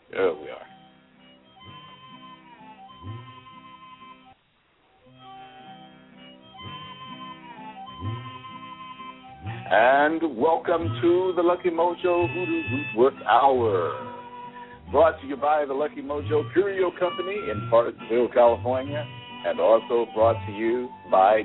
There we are. And welcome to the Lucky Mojo Hoodoo Rootwork Hour, brought to you by the Lucky Mojo Curio Company in Parksville, California, and also brought to you by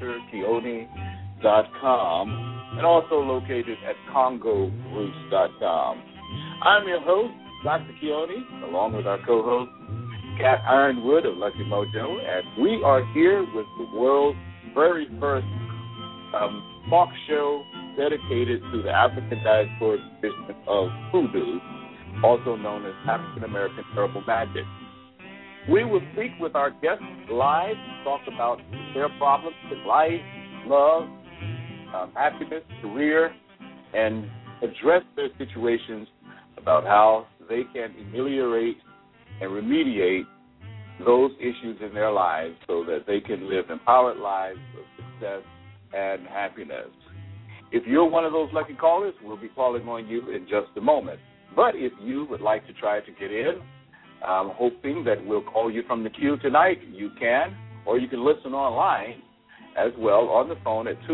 drkeone.com, and also located at congoroots.com. I'm your host, Dr. Keone, along with our co-host, Kat Ironwood of Lucky Mojo, and we are here with the world's very first talk show dedicated to the African diasporic tradition of hoodoo, also known as African American herbal magic. We will speak with our guests live, talk about their problems in life, love, happiness, career, and address their situations about how they can ameliorate and remediate those issues in their lives so that they can live empowered lives of success and happiness. If you're one of those lucky callers, we'll be calling on you in just a moment. But if you would like to try to get in, I'm hoping that we'll call you from the queue tonight. You can, or you can listen online as well on the phone at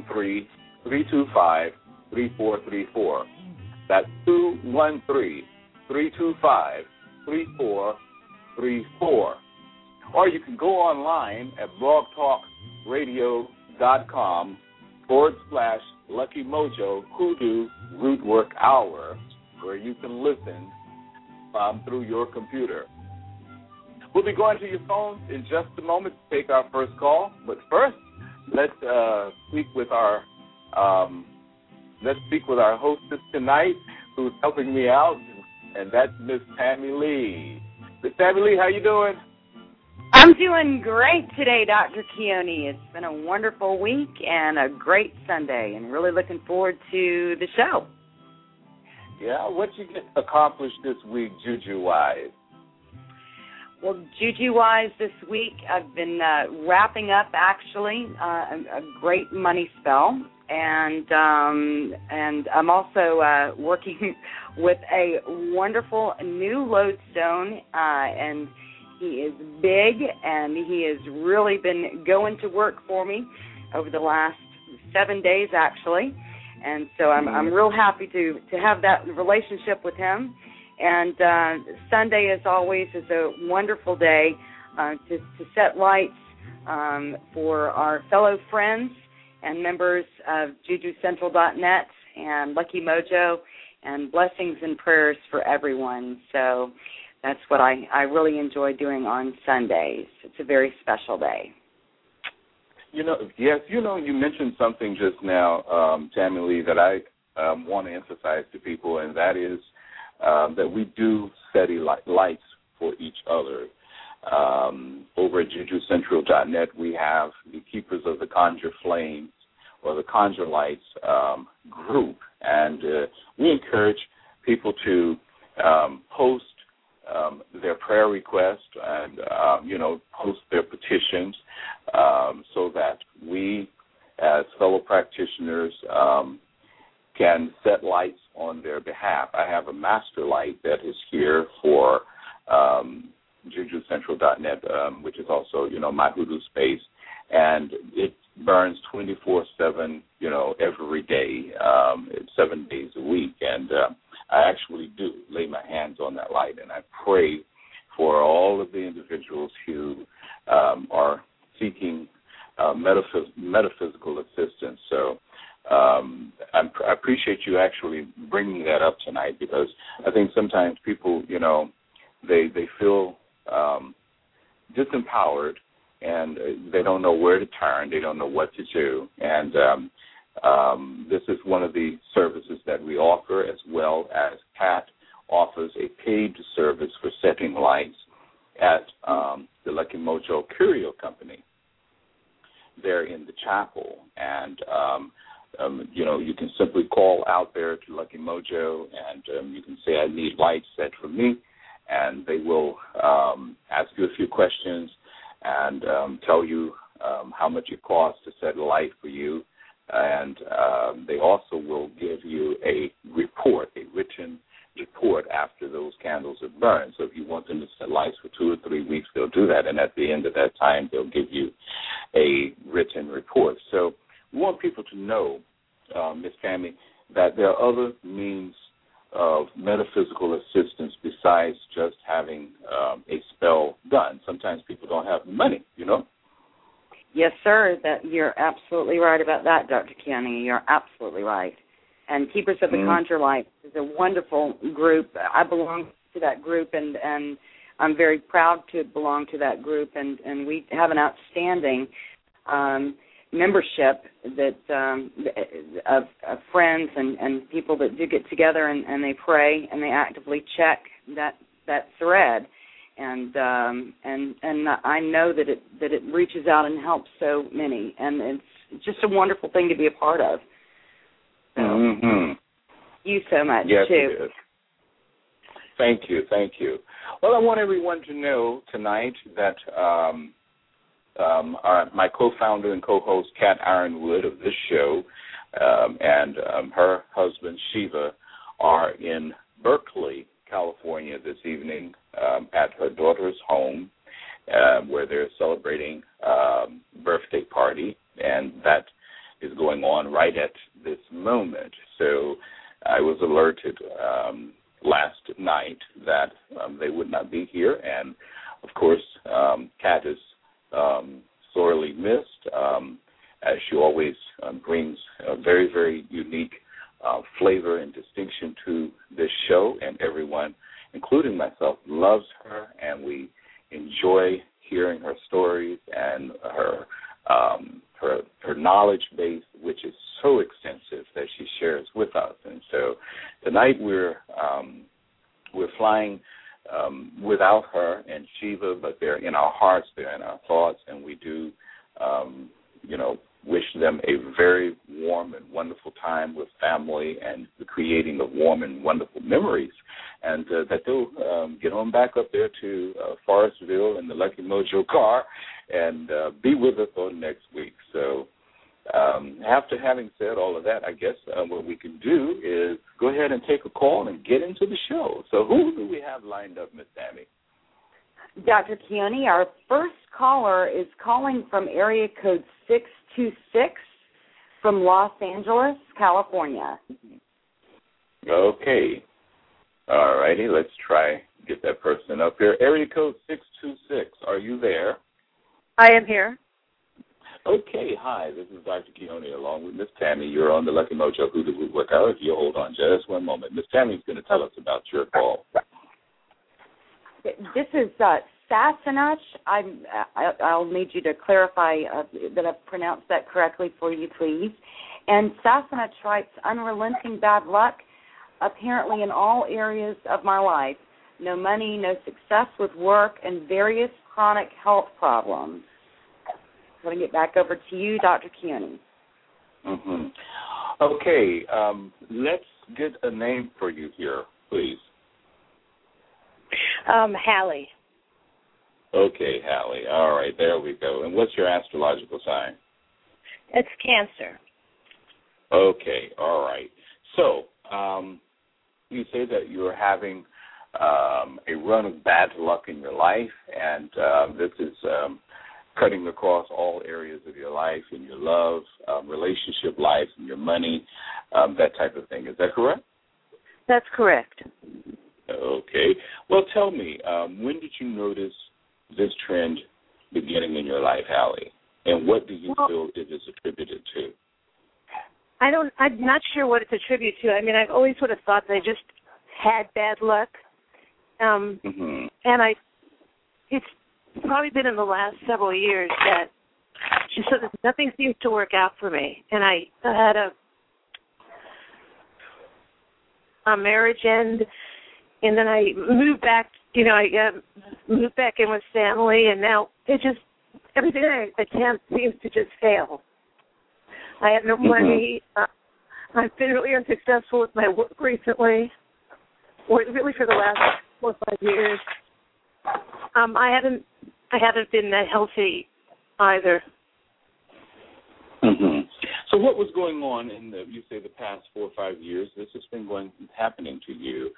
213-325-3434. That's 213-325-3434. Or you can go online at blogtalkradio.com/Lucky Mojo Hoodoo Rootwork Hour, where you can listen through your computer. We'll be going to your phones in just a moment to take our first call. But first, let's speak with our hostess tonight, who's helping me out, and that's Miss Tammy Lee. Miss Tammy Lee, how you doing? I'm doing great today, Dr. Keone. It's been a wonderful week and a great Sunday, and really looking forward to the show. Yeah, what you get accomplished this week, juju-wise? Well, juju-wise this week, I've been wrapping up, actually, a great money spell, and I'm also working with a wonderful new lodestone, and he is big, and he has really been going to work for me over the last 7 days, actually. And so I'm real happy to have that relationship with him. And Sunday, as always, is a wonderful day to set lights for our fellow friends and members of JujuCentral.net and Lucky Mojo, and blessings and prayers for everyone. So that's what I really enjoy doing on Sundays. It's a very special day. You mentioned something just now, Tammy Lee, that I want to emphasize to people, and that is that we do set lights for each other. Over at JujuCentral.net, we have the Keepers of the Conjure Flames, or the Conjure Lights group, and we encourage people to post their prayer requests and, post their petitions so that we, as fellow practitioners, can set lights on their behalf. I have a master light that is here for JujuCentral.net, which is also, my hoodoo space, and it burns 24/7, every day, 7 days a week, and I actually do lay my hands on that light, and I pray for all of the individuals who are seeking metaphysical assistance. So I appreciate you actually bringing that up tonight, because I think sometimes people, they feel disempowered, and they don't know where to turn. They don't know what to do. And this is one of the services that we offer, as well as Kat offers a paid service for setting lights at the Lucky Mojo Curio Company. They're in the chapel, and you can simply call out there to Lucky Mojo, and you can say, I need lights set for me, and they will ask you a few questions and tell you how much it costs to set a light for you, and they also will give you a report, a written report after those candles are burned. So if you want them to set lights for 2 or 3 weeks, they'll do that. And at the end of that time, they'll give you a written report. So we want people to know, Ms. Tammy, that there are other means of metaphysical assistance besides just having a spell done. Sometimes people don't have money, you know? Yes, sir. That you're absolutely right about that, Dr. Keone. You're absolutely right. And Keepers of the Conjure Light is a wonderful group. I belong to that group, and I'm very proud to belong to that group. And we have an outstanding membership that of friends and people that do get together and they pray and they actively check that thread. And I know that it reaches out and helps so many, and it's just a wonderful thing to be a part of. So, you so much, yes, too. It is. Thank you. Well, I want everyone to know tonight that my co-founder and co-host, Kat Ironwood, of this show, and her husband, Shiva, are in Berkeley, California this evening at her daughter's home where they're celebrating birthday party, and that is going on right at this moment. So I was alerted last night that they would not be here, and of course Kat is sorely missed, as she always brings a very, very unique flavor and distinction to this show, and everyone, including myself, loves her, and we enjoy hearing her stories and her knowledge base, which is so extensive, that she shares with us. And so tonight we're flying without her and Shiva, but they're in our hearts, they're in our thoughts, and we do, wish them a very warm and wonderful time with family and creating of warm and wonderful memories, and that they'll get on back up there to Forestville in the Lucky Mojo car and be with us on next week. So after having said all of that, I guess what we can do is go ahead and take a call and get into the show. So who do we have lined up, Miss Tammy? Dr. Keone, our first caller is calling from area code 626 from Los Angeles, California. Okay. All righty, let's try get that person up here. Area code 626, are you there? I am here. Okay, hi, this is Dr. Keone along with Miss Tammy. You're on the Lucky Mojo Hoodoo Root Workout. If you'll hold on just one moment. Miss Tammy's going to tell us about your call. This is Sassanach. I'll need you to clarify that I've pronounced that correctly for you, please. And Sassanach writes, unrelenting bad luck, apparently in all areas of my life. No money, no success with work, and various chronic health problems. I'm going to get back over to you, Dr. Keone. Okay, let's get a name for you here, please. Hallie. Okay, Hallie. All right, there we go. And what's your astrological sign? It's Cancer. Okay, all right. So you say that you're having a run of bad luck in your life, and this is cutting across all areas of your life, in your love, relationship life, and your money, that type of thing. Is that correct? That's correct. Okay. Well, tell me, when did you notice this trend beginning in your life, Hallie? And what do you feel it is attributed to? I'm not sure what it's attributed to. I mean, I've always sort of thought that I just had bad luck. And it's probably been in the last several years that just sort of nothing seems to work out for me. And I had a marriage end, and then I moved back. I moved back in with family, and now everything I attempt seems to just fail. I have no money. I've been really unsuccessful with my work recently, or really for the last 4 or 5 years. I haven't been that healthy either. So what was going on in you say the past 4 or 5 years? This has been happening to you.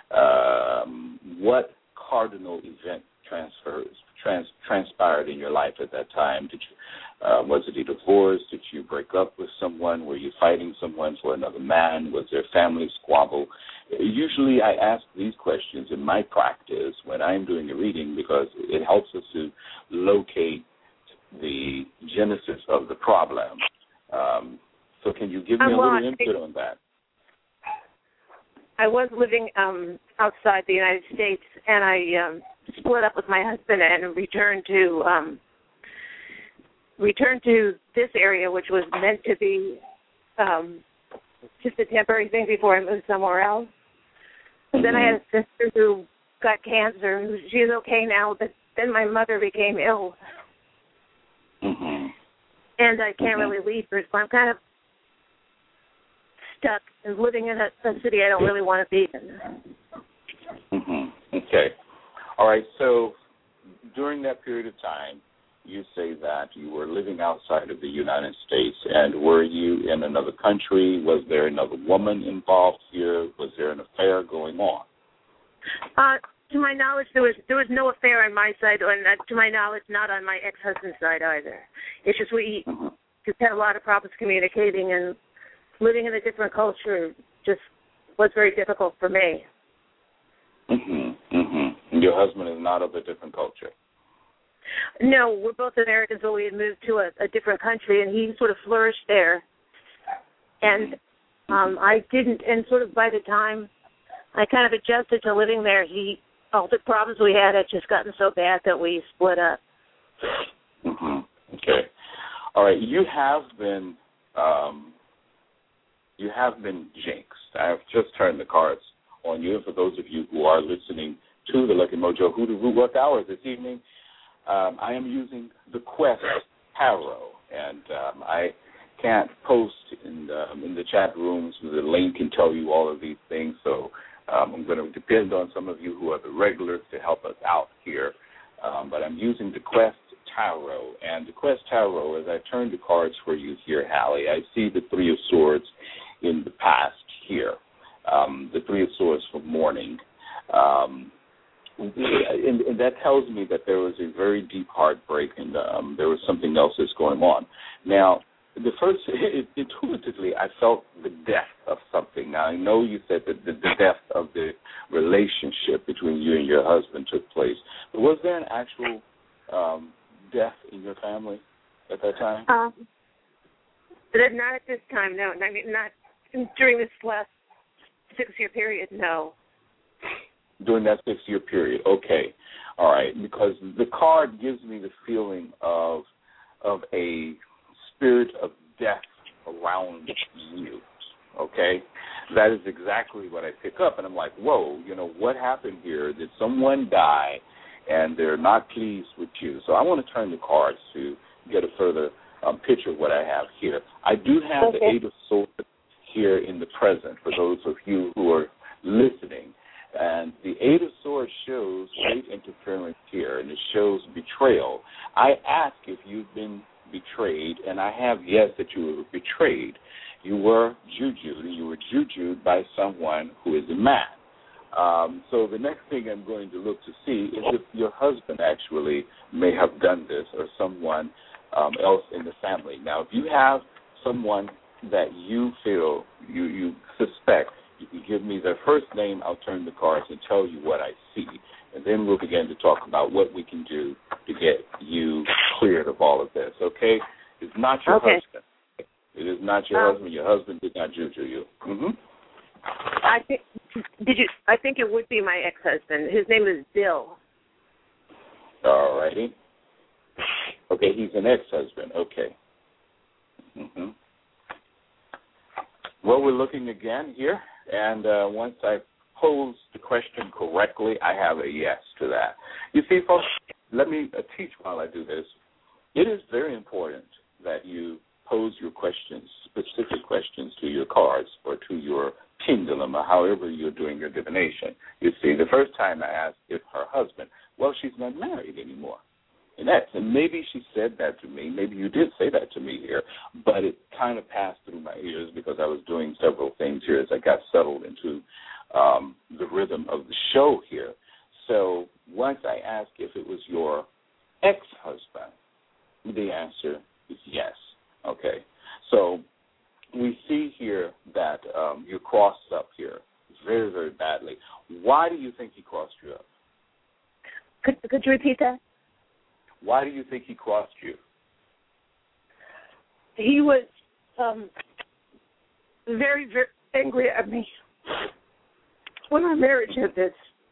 What cardinal event transpired in your life at that time? Did you was it a divorce? Did you break up with someone? Were you fighting someone for another man? Was there a family squabble? Usually I ask these questions in my practice when I'm doing a reading because it helps us to locate the genesis of the problem. So can you give me a little input on that? I was living outside the United States, and I split up with my husband and returned to this area, which was meant to be just a temporary thing before I moved somewhere else. Mm-hmm. Then I had a sister who got cancer. She's okay now, but then my mother became ill. Mm-hmm. And I can't really leave her, so I'm kind of stuck and living in a city I don't really want to be in. Mm-hmm. Okay. All right, so during that period of time, you say that you were living outside of the United States, and were you in another country? Was there another woman involved here? Was there an affair going on? To my knowledge, there was no affair on my side, and to my knowledge, not on my ex-husband's side either. It's just we just had a lot of problems communicating, and living in a different culture just was very difficult for me. Mm-hmm. Mm-hmm. Your husband is not of a different culture? No, we're both Americans, but we had moved to a different country, and he sort of flourished there. And I didn't, and sort of by the time I kind of adjusted to living there, all the problems we had just gotten so bad that we split up. Mm-hmm. Okay. All right. You have been jinxed. I have just turned the cards on you. And for those of you who are listening to the Lucky Mojo Hoodoo Root Work Hour this evening, I am using the Quest Tarot, and I can't post in the chat rooms the link and tell you all of these things, so I'm going to depend on some of you who are the regulars to help us out here. But I'm using the Quest Tarot, and the Quest Tarot, as I turn the cards for you here, Hallie, I see the Three of Swords in the past here, the Three of Swords for mourning. And that tells me that there was a very deep heartbreak, and there was something else that's going on. Now, intuitively, I felt the death of something. Now, I know you said that the death of the relationship between you and your husband took place, but was there an actual death in your family at that time? Not at this time, no. I mean, not during this last 6-year period, no. During that 6-year period, okay. All right, because the card gives me the feeling of a spirit of death around you, okay? That is exactly what I pick up, and I'm like, whoa, what happened here? Did someone die, and they're not pleased with you? So I want to turn the cards to get a further picture of what I have here. I do have the Eight of Swords here in the present for those of you who are listening. And the Eight of Swords shows great interference here, and it shows betrayal. I ask if you've been betrayed, and I have yes that you were betrayed. You were jujued, and you were jujued by someone who is a man. So the next thing I'm going to look to see is if your husband actually may have done this, or someone else in the family. Now, if you have someone that you feel, you suspect, you can give me their first name, I'll turn the cards and tell you what I see. And then we'll begin to talk about what we can do to get you cleared of all of this, okay? It's not your husband. It is not your husband. Your husband did not juju you. Mm-hmm. I think it would be my ex-husband. His name is Bill. All righty. Okay, he's an ex-husband. Okay. Mm-hmm. Well, we're looking again here. And once I pose the question correctly, I have a yes to that. You see, folks, let me teach while I do this. It is very important that you pose your questions, specific questions to your cards or to your pendulum or however you're doing your divination. You see, the first time I asked if her husband, well, she's not married anymore. And maybe she said that to me. Maybe you did say that to me here, but it kind of passed through my ears because I was doing several things here as I got settled into the rhythm of the show here. So once I asked if it was your ex-husband, the answer is yes. Okay. So we see here that you crossed up here very, very badly. Why do you think he crossed you up? Could you repeat that? Why do you think he crossed you? He was very, very angry at me when our marriage ended.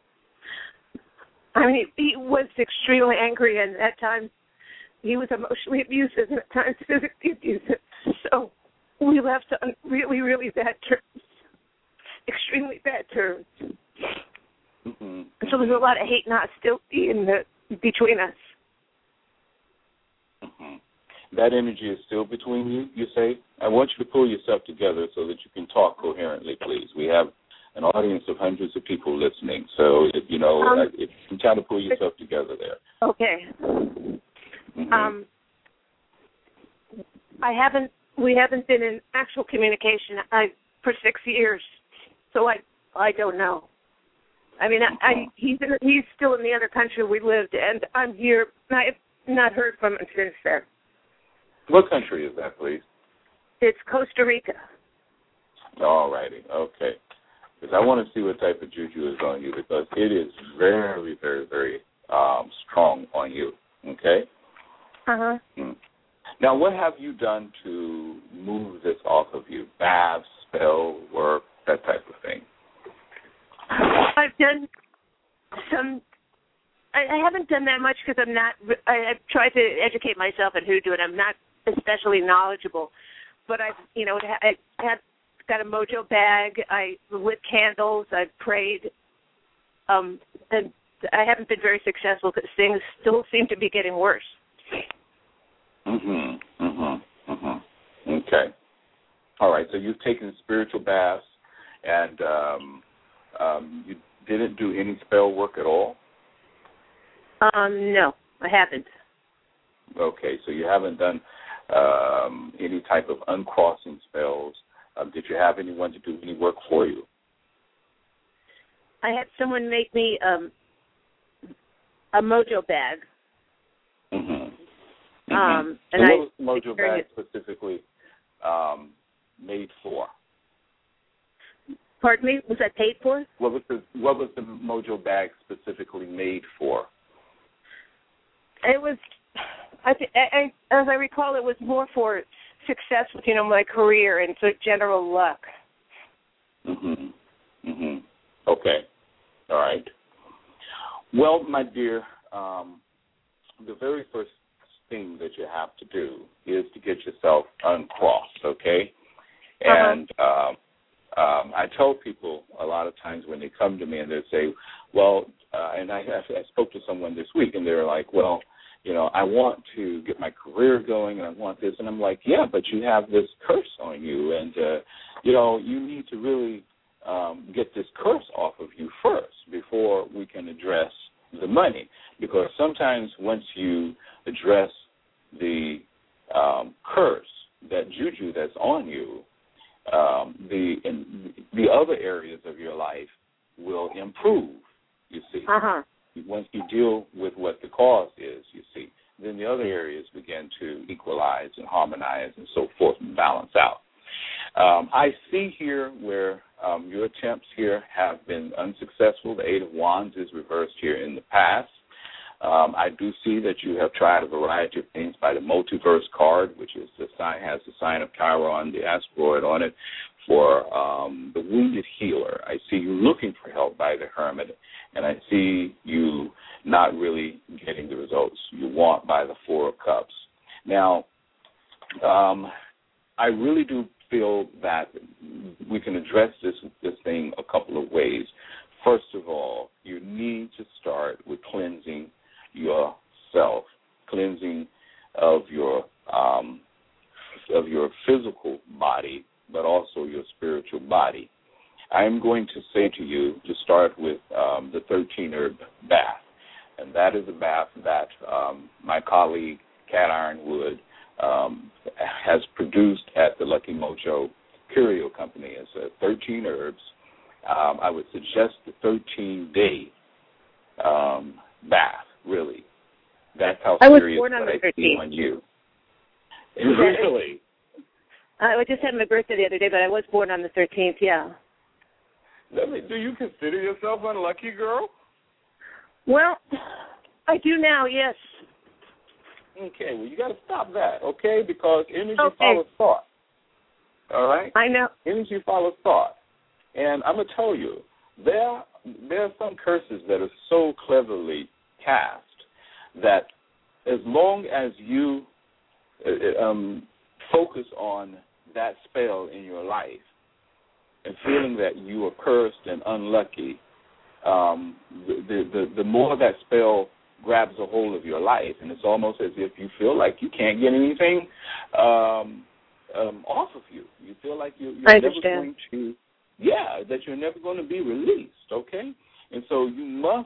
I mean, he was extremely angry, and at times he was emotionally abusive, and at times physically abusive. So we left on really, really bad terms, extremely bad terms. Mm-hmm. So there's a lot of hate and hostility between us. Mm-hmm. That energy is still between you, you say? I want you to pull yourself together so that you can talk coherently, please. We have an audience of hundreds of people listening, so if you can try to pull yourself together there. Okay. Mm-hmm. We haven't been in actual communication for 6 years, so I don't know. I mean, he's still in the other country we lived, and I'm here. I've not heard from him since then. What country is that, please? It's Costa Rica. All righty, okay. Because I want to see what type of juju is on you, because it is very, very, very strong on you, okay? Uh-huh. Mm. Now, what have you done to move this off of you? Baths, spell, work, that type of thing? I've done some. I haven't done that much because I'm not. I've tried to educate myself on hoodoo, and I'm not especially knowledgeable. But I had got a mojo bag. I lit candles. I prayed, and I haven't been very successful because things still seem to be getting worse. Okay. All right. So you've taken spiritual baths, and you didn't do any spell work at all? No, I haven't. Okay, so you haven't done any type of uncrossing spells. Did you have anyone to do any work for you? I had someone make me a mojo bag. And what was the mojo bag specifically made for? Pardon me? Was that paid for? What was the mojo bag specifically made for? It was, as I recall, it was more for success with my career and for general luck. Okay. All right. Well, my dear, the very first thing that you have to do is to get yourself uncrossed. Okay. And I tell people a lot of times when they come to me and they say, well, and I spoke to someone this week and they're like, well, I want to get my career going and I want this. And I'm like, yeah, but you have this curse on you. And, you need to really get this curse off of you first before we can address the money. Because sometimes once you address the curse, that juju that's on you, the other areas of your life will improve, you see. Once you deal with what the cause is, you see, then the other areas begin to equalize and harmonize and so forth and balance out. I see here where your attempts here have been unsuccessful. The Eight of Wands is reversed here in the past. I do see that you have tried a variety of things by the multiverse card, which is has the sign of Chiron, the asteroid on it, for the wounded healer. I see you looking for help by the hermit, and I see you not really getting the results you want by the Four of Cups. Now, I really do feel that we can address this thing a couple of ways. First of all, you need to start with cleansing yourself, cleansing of your physical body, but also your spiritual body. I'm going to say to you to start with the 13-herb bath. and that is a bath that my colleague, Cat Ironwood, has produced at the Lucky Mojo Curio Company. It's 13 herbs. I would suggest the 13-day bath, really. That's how serious what I see on you. Really? I just had my birthday the other day, but I was born on the 13th, yeah. Do you consider yourself unlucky, girl? Well, I do now, yes. Okay, well, you got to stop that, okay? Because energy follows thought, all right? I know. Energy follows thought. And I'm going to tell you, there are some curses that are so cleverly cast that as long as you focus on that spell in your life and feeling that you are cursed and unlucky, the more that spell grabs a hold of your life, and it's almost as if you feel like you can't get anything off of you. You feel like you're never going to, that you're never going to be released, okay? And so you must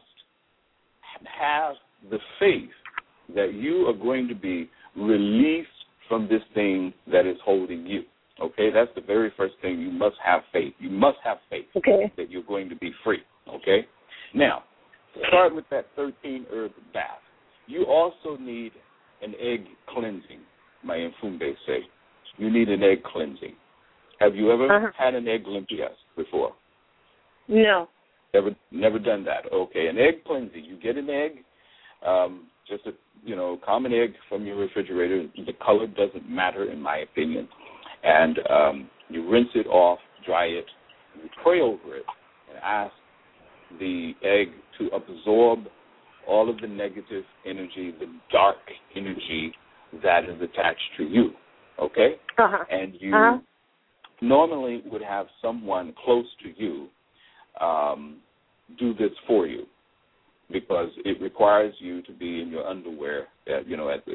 have the faith that you are going to be released from this thing that is holding you, okay? That's the very first thing. You must have faith. You must have faith that you're going to be free, okay? Now, start with that 13-herb bath. You also need an egg cleansing, my Mfumbe say. You need an egg cleansing. Have you ever had an egg limpias before? No. Never done that. Okay, an egg cleansing. You get an egg, just a common egg from your refrigerator. The color doesn't matter, in my opinion. And you rinse it off, dry it, you pray over it, and ask the egg to absorb all of the negative energy, the dark energy that is attached to you, okay? And you normally would have someone close to you do this for you, because it requires you to be in your underwear, at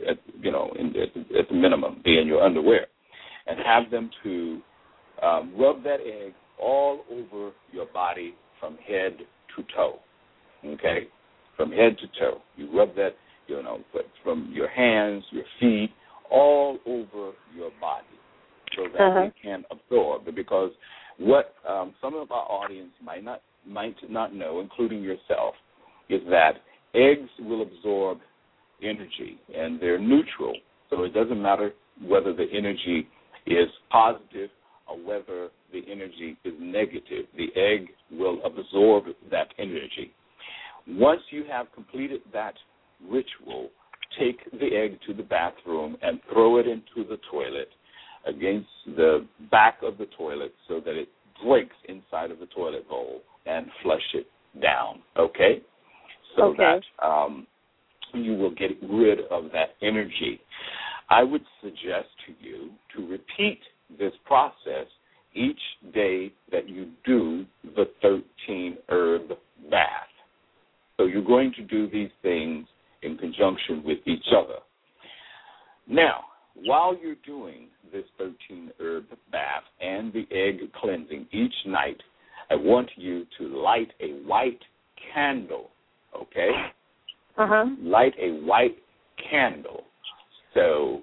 the minimum, be in your underwear, and have them to rub that egg all over your body from head to toe, okay? From head to toe. You rub that, from your hands, your feet, all over your body so that it can absorb. Because what some of our audience might not know, including yourself, is that eggs will absorb energy, and they're neutral. So it doesn't matter whether the energy is positive or whether the energy is negative. The egg will absorb that energy. Once you have completed that ritual, take the egg to the bathroom and throw it into the toilet against the back of the toilet so that it breaks inside of the toilet bowl, and flush it down, okay? So that you will get rid of that energy. I would suggest to you to repeat this process each day that you do the 13-herb bath. So you're going to do these things in conjunction with each other. Now, while you're doing this 13-herb bath and the egg cleansing each night, I want you to light a white candle, okay? Light a white candle. So,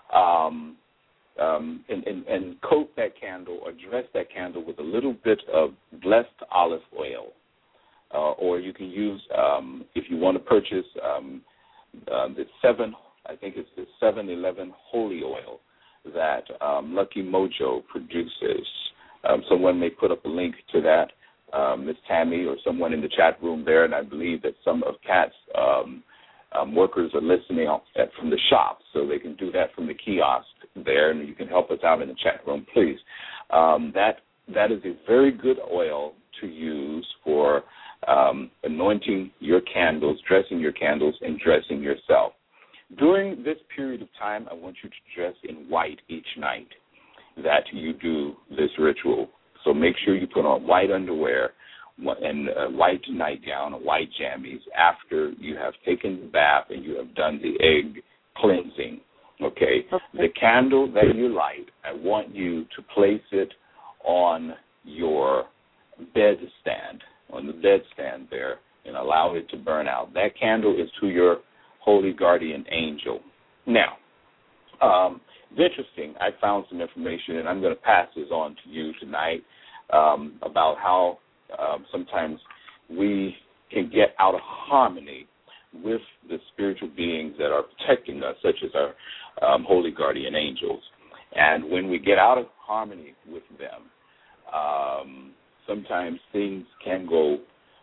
and coat that candle or dress that candle with a little bit of blessed olive oil. Or you can use, if you want to purchase the 7-Eleven holy oil that Lucky Mojo produces. Someone may put up a link to that, Miss Tammy or someone in the chat room there, and I believe that some of Kat's workers are listening from the shop, so they can do that from the kiosk there, and you can help us out in the chat room, please. That is a very good oil to use for anointing your candles, dressing your candles, and dressing yourself. During this period of time, I want you to dress in white each night that you do this ritual. So make sure you put on white underwear and a white nightgown or white jammies after you have taken the bath and you have done the egg cleansing, okay? The candle that you light, I want you to place it on your bedstand, on the bedstand there, and allow it to burn out. That candle is to your holy guardian angel. Now, it's interesting. I found some information, and I'm going to pass this on to you tonight about how sometimes we can get out of harmony with the spiritual beings that are protecting us, such as our holy guardian angels. And when we get out of harmony with them, sometimes things can go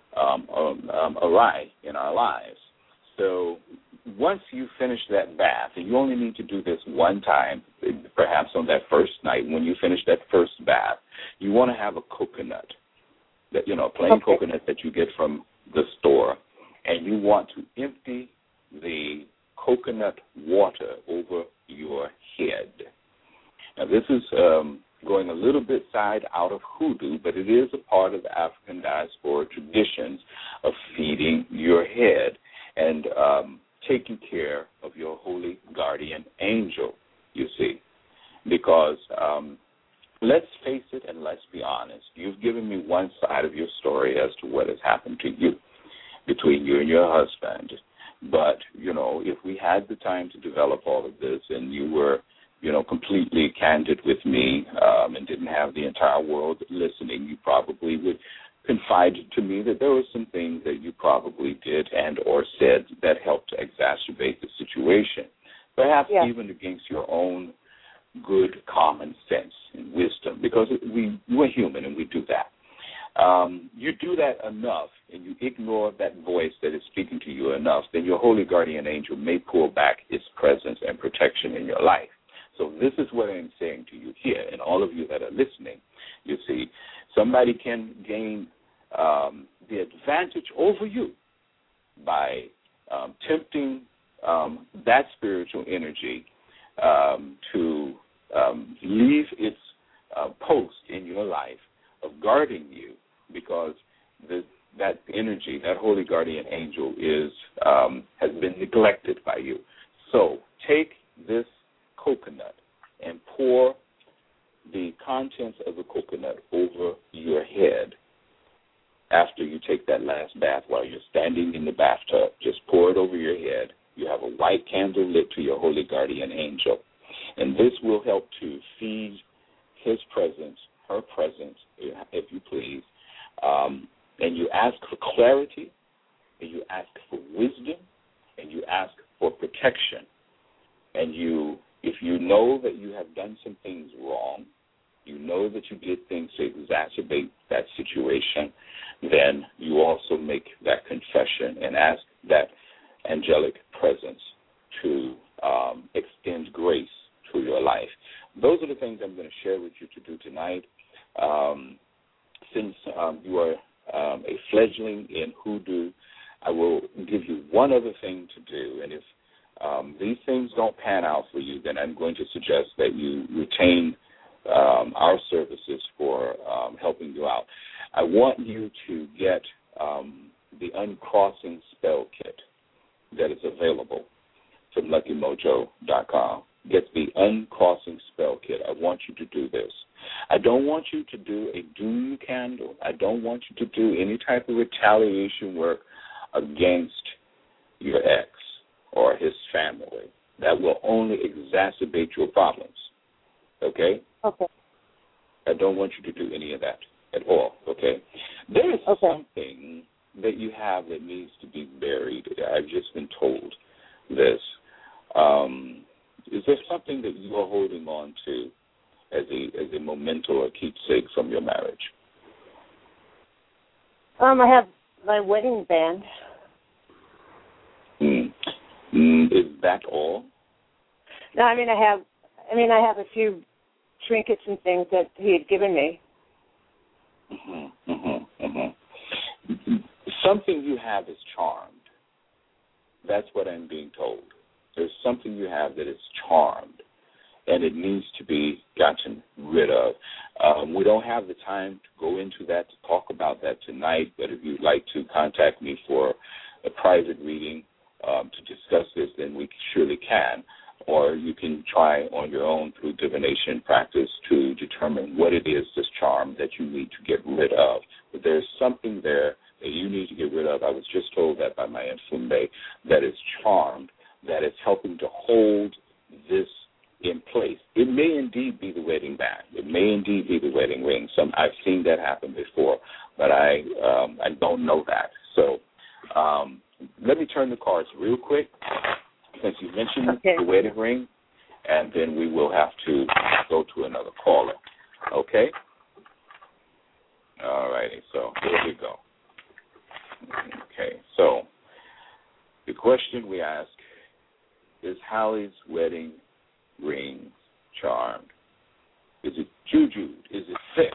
awry in our lives. So once you finish that bath, and you only need to do this one time, perhaps on that first night, when you finish that first bath, you want to have a coconut, that a plain coconut that you get from the store, and you want to empty the coconut water over your head. Now, this is going a little bit side out of hoodoo, but it is a part of the African diaspora traditions of feeding your head and taking care of your holy guardian angel, you see. Because let's face it and let's be honest. You've given me one side of your story as to what has happened to you between you and your husband. But, if we had the time to develop all of this and you were, completely candid with me and didn't have the entire world listening, you probably would confide to me that there were some things that you probably did and or said that helped to exacerbate the situation, perhaps even against your own good common sense and wisdom, because we're human and we do that. You do that enough and you ignore that voice that is speaking to you enough, then your holy guardian angel may pull back its presence and protection in your life. So this is what I'm saying to you here, and all of you that are listening. You see, somebody can gain the advantage over you by tempting that spiritual energy to leave its post in your life of guarding you, because that energy, that holy guardian angel, has been neglected by you. So take this coconut and pour the contents of the coconut over your head after you take that last bath while you're standing in the bathtub. Just pour it over your head. You have a white candle lit to your holy guardian angel. And this will help to feed his presence, her presence, if you please. And you ask for clarity, and you ask for wisdom, and you ask for protection. And if you know that you have done some things wrong, you know that you did things to exacerbate that situation, then you also make that confession and ask that angelic presence to extend grace to your life. Those are the things I'm going to share with you to do tonight. Since you are a fledgling in hoodoo, I will give you one other thing to do, and if these things don't pan out for you, then I'm going to suggest that you retain our services for helping you out. I want you to get the Uncrossing Spell Kit that is available from LuckyMojo.com. Get the Uncrossing Spell Kit. I want you to do this. I don't want you to do a doom candle. I don't want you to do any type of retaliation work against your ex or his family. That will only exacerbate your problems. Okay? Okay. I don't want you to do any of that at all. Okay? There is something that you have that needs to be buried. I've just been told this. Is there something that you are holding on to as a memento or keepsake from your marriage? I have my wedding band. Is that all? No, I have a few trinkets and things that he had given me. Something you have is charmed. That's what I'm being told. There's something you have that is charmed, and it needs to be gotten rid of. We don't have the time to go into that, to talk about that tonight, but if you'd like to contact me for a private reading to discuss this, then we surely can. Or you can try on your own through divination practice to determine what it is, this charm, that you need to get rid of. But there's something there that you need to get rid of. I was just told that by my Mfumbe, that is charmed, that is helping to hold this in place. It may indeed be the wedding band. It may indeed be the wedding ring. I've seen that happen before, but I don't know that. So let me turn the cards real quick, since you mentioned the wedding ring, and then we will have to go to another caller. Okay? All righty. So here we go. Okay. So the question we ask is, Hallie's wedding ring charmed? Is it jujued? Is it fixed?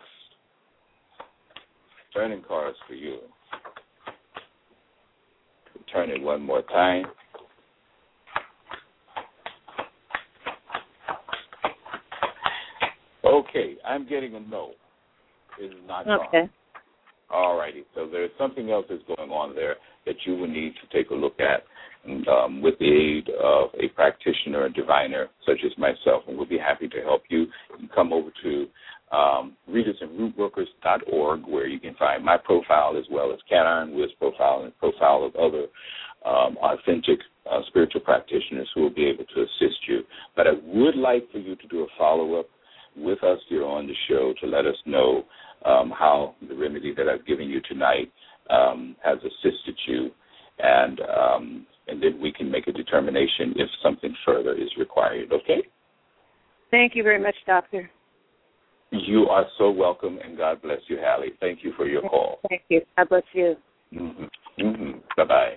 Turning cards for you. Turn it one more time. Okay, I'm getting a no. It is not charmed. Okay. All righty. So there's something else that's going on there that you will need to take a look at with the aid of a practitioner, a diviner such as myself, and we'll be happy to help you. You can come over to readersandrootworkers.org, where you can find my profile as well as Cat Ironwood's profile and profile of other authentic spiritual practitioners who will be able to assist you. But I would like for you to do a follow-up with us here on the show to let us know how the remedy that I've given you tonight has assisted you, and then we can make a determination if something further is required, okay? Thank you very much, Doctor. You are so welcome, and God bless you, Hallie. Thank you for your call. Thank you. God bless you. Bye-bye.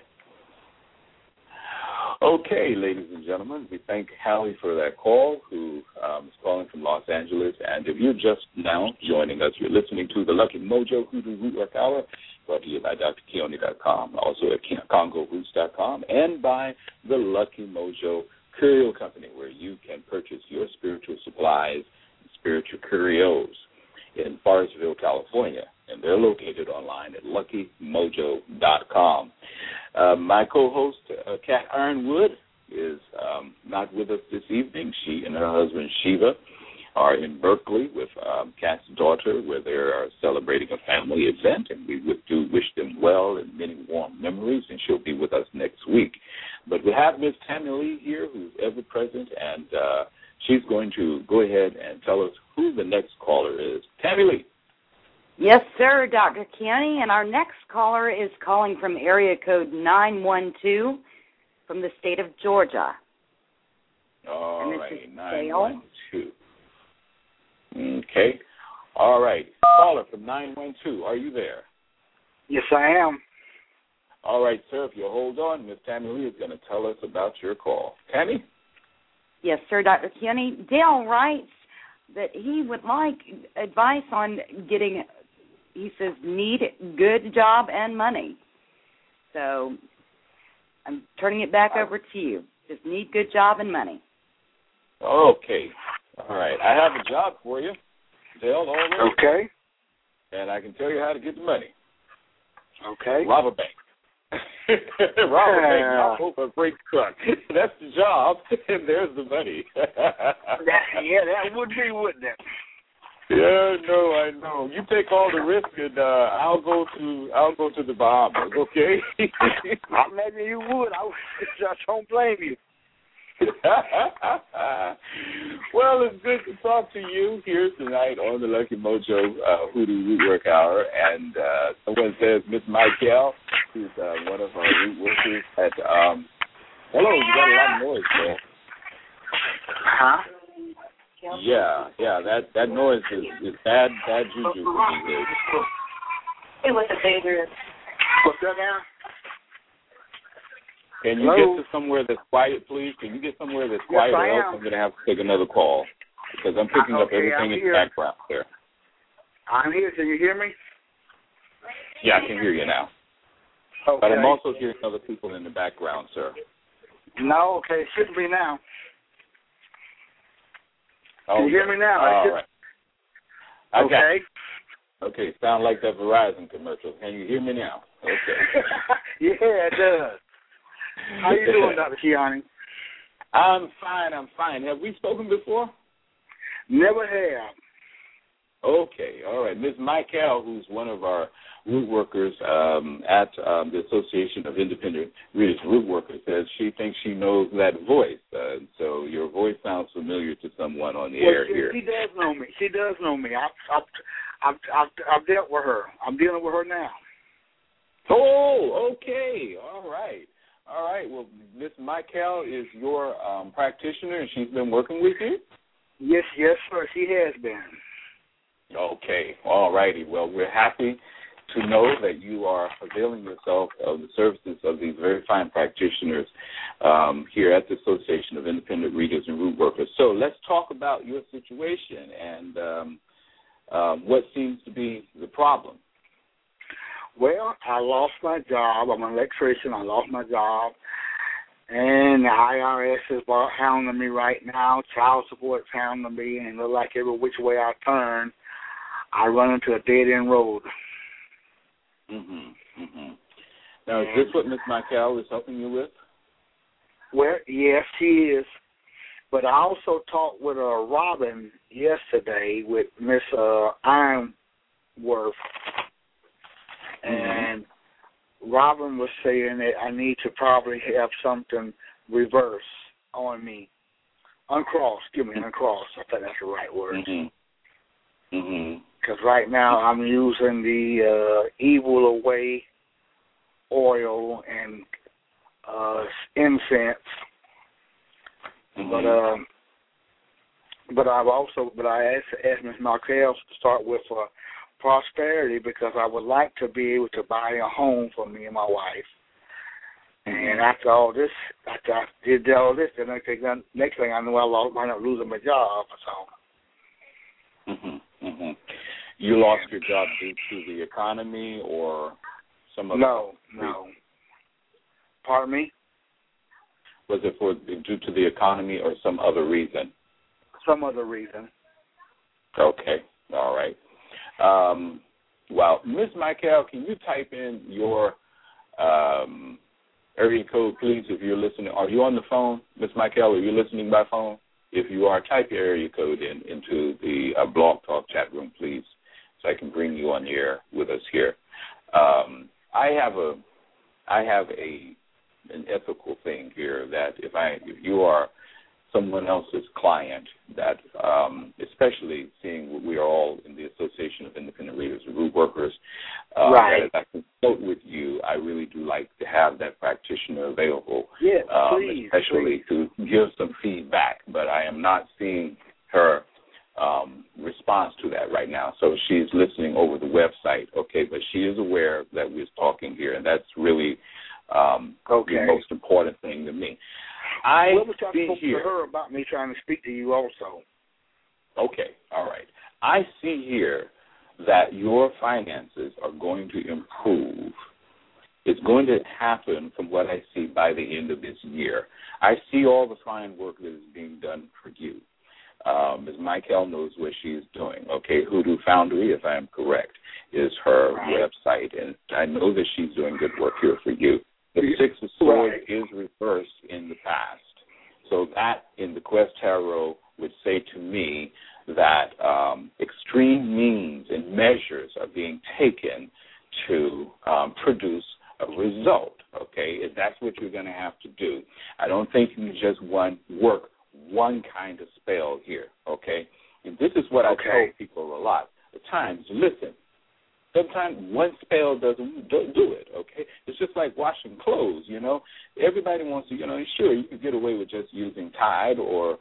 Okay, ladies and gentlemen, we thank Hallie for that call, who is calling from Los Angeles. And if you're just now joining us, you're listening to the Lucky Mojo Hoodoo Rootwork Hour, brought to you by drkeone.com, also at CongoRoots.com, and by the Lucky Mojo Curio Company, where you can purchase your spiritual supplies, spiritual curios in Forestville, California. And they're located online at luckymojo.com. My co-host, Cat Ironwood, is not with us this evening. She and her husband, Shiva, are in Berkeley with Cat's daughter, where they are celebrating a family event, and we do wish them well and many warm memories, and she'll be with us next week. But we have Miss Tammy Lee here, who's ever present, and she's going to go ahead and tell us who the next caller is. Tammy Lee. Yes, sir, Dr. Keone, and our next caller is calling from area code 912 from the state of Georgia. All right, 912. Okay. All right. Caller from 912, are you there? Yes, I am. All right, sir, if you'll hold on, Miss Tammy Lee is going to tell us about your call. Tammy? Yes, sir, Dr. Keone. Dale writes that he would like advice on getting, he says, need good job and money. So I'm turning it back over to you. Just need good job and money. Okay. All right. I have a job for you, Dale, already. Okay. And I can tell you how to get the money. Okay. Rob a bank. Rob a bank, not over a freight truck. That's the job, and there's the money. that would be, wouldn't it? Yeah, no, I know. You take all the risk, and I'll go to the Bahamas. Okay? Maybe you would. I don't blame you. Well, it's good to talk to you here tonight on the Lucky Mojo Hoodoo Rootwork Hour. And someone says Miss Michael, who's one of our root workers at hello, you got a lot of noise there. Huh? Yeah, that noise is bad juju for me here. Hey, what's the favorite? What's that now? Can you get to somewhere that's quiet, please? Can you get somewhere that's quiet, or else I'm going to have to take another call, because I'm picking up everything in the background there. I'm here. Can you hear me? Yeah, I can hear you now. Okay. But I'm also hearing other people in the background, sir. No, okay. It shouldn't be now. Can you hear me now? All right. Okay. Okay, sound like that Verizon commercial. Can you hear me now? Okay. Yeah, it does. How you doing, Dr. Keone? I'm fine. Have we spoken before? Never have. Okay, all right. Ms. Michael, who's one of our root workers at the Association of Independent Readers and Root Workers, says she thinks she knows that voice. So your voice sounds familiar to someone on the air here. She does know me. She does know me. I've dealt with her. I'm dealing with her now. Oh, okay. All right. All right. Well, Ms. Michael is your practitioner, and she's been working with you? Yes, sir. She has been. Okay. All righty. Well, we're happy to know that you are availing yourself of the services of these very fine practitioners here at the Association of Independent Readers and Root Workers. So let's talk about your situation and what seems to be the problem. Well, I lost my job. I'm an electrician. I lost my job. And the IRS is hounding me right now. Child support's hounding me. And it looks like every which way I turn, I run into a dead-end road. Now, is this what Ms. Michael is helping you with? Well, yes, she is. But I also talked with Robin yesterday with Miss Ironworth. And Robin was saying that I need to probably have something reverse on me. Uncrossed. Uncrossed. I think that's the right word. Because right now I'm using the Evil Away oil and incense. But I asked Ms. Marquez to start with prosperity, because I would like to be able to buy a home for me and my wife. And after I did all this, the next thing I knew, I wound up losing my job. So. You lost your job due to the economy or some other reason? No. Pardon me? Was it due to the economy or some other reason? Some other reason. Okay. All right. Well, Ms. Michael, can you type in your area code, please, if you're listening? Are you on the phone, Ms. Michael? Are you listening by phone? If you are, type your area code into the Blog Talk chat room, please, so I can bring you on the air with us here. I have an ethical thing here that if you are someone else's client, that especially seeing we are all in the Association of Independent Readers and Root Workers, right. that if I consult with you, I really do like to have that practitioner available, yes, please, especially to give some feedback. But I am not seeing her response to that right now. So she's listening over the website, okay, but she is aware that we're talking here, and that's really the most important thing to me. I spoke to her about me trying to speak to you also. Okay, all right. I see here that your finances are going to improve. It's going to happen from what I see by the end of this year. I see all the fine work that is being done for you. Ms. Michael knows what she's doing. Okay, Hoodoo Foundry, if I am correct, is her website, and I know that she's doing good work here for you. The Six of Swords is reversed in the past. So that in the Quest Tarot would say to me that extreme means and measures are being taken to produce a result, okay? And that's what you're going to have to do. I don't think you just work one kind of spell here, okay? And this is what I tell people a lot of times. Listen, sometimes one spell doesn't do it, okay? It's just like washing clothes, you know. Everybody wants to, sure, you can get away with just using Tide or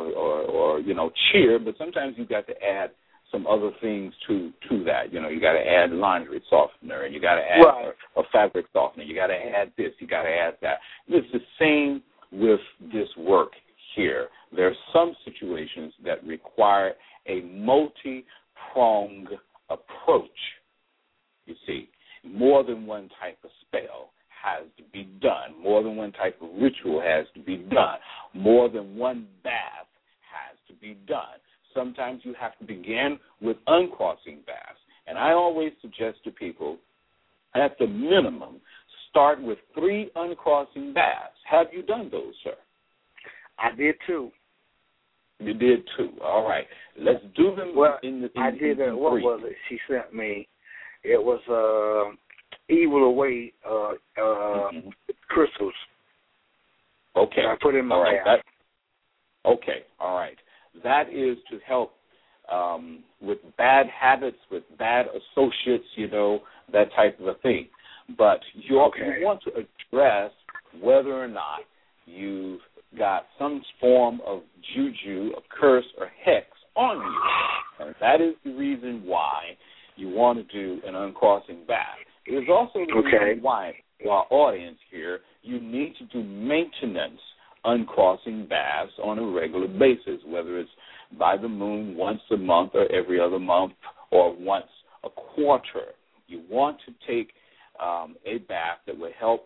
Cheer, but sometimes you've got to add some other things to that. You got to add laundry softener, and you got to add a fabric softener. You got to add this. You got to add that. It's the same with this work here. There are some situations that require a multi-pronged approach. You see, more than one type of spell has to be done. More than one type of ritual has to be done. More than one bath has to be done. Sometimes you have to begin with uncrossing baths. And I always suggest to people, at the minimum, start with 3 uncrossing baths. Have you done those, sir? I did too. You did 2. All right. Let's do them I did what three. Was it she sent me? It was Evil Away crystals. Okay. I put in my bath. Okay. All right. That is to help with bad habits, with bad associates, that type of a thing. But you want to address whether or not you've got some form of juju, a curse, or hex on you. And that is the reason why you want to do an uncrossing bath. It is also the reason why, to our audience here, you need to do maintenance uncrossing baths on a regular basis, whether it's by the moon once a month or every other month or once a quarter. You want to take a bath that will help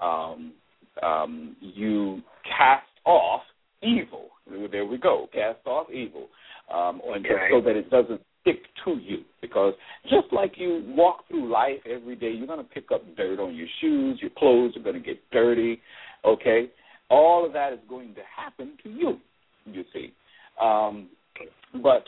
you cast off evil. There we go, cast off evil, so that it doesn't stick to you. Because just like you walk through life every day, you're going to pick up dirt on your shoes, your clothes are going to get dirty, okay? All of that is going to happen to you, you see. But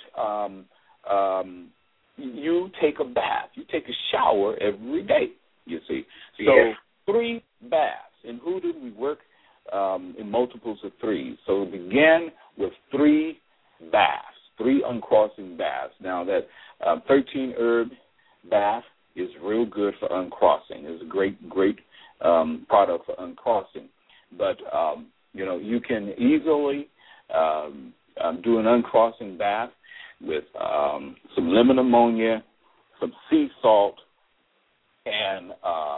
you take a bath, you take a shower every day, you see. So 3 baths. In Hoodoo, we work in multiples of 3. So begin with 3 baths, 3 uncrossing baths. Now that 13 herb bath is real good for uncrossing. It's a great product for uncrossing. But, you can easily do an uncrossing bath with some lemon ammonia, some sea salt, and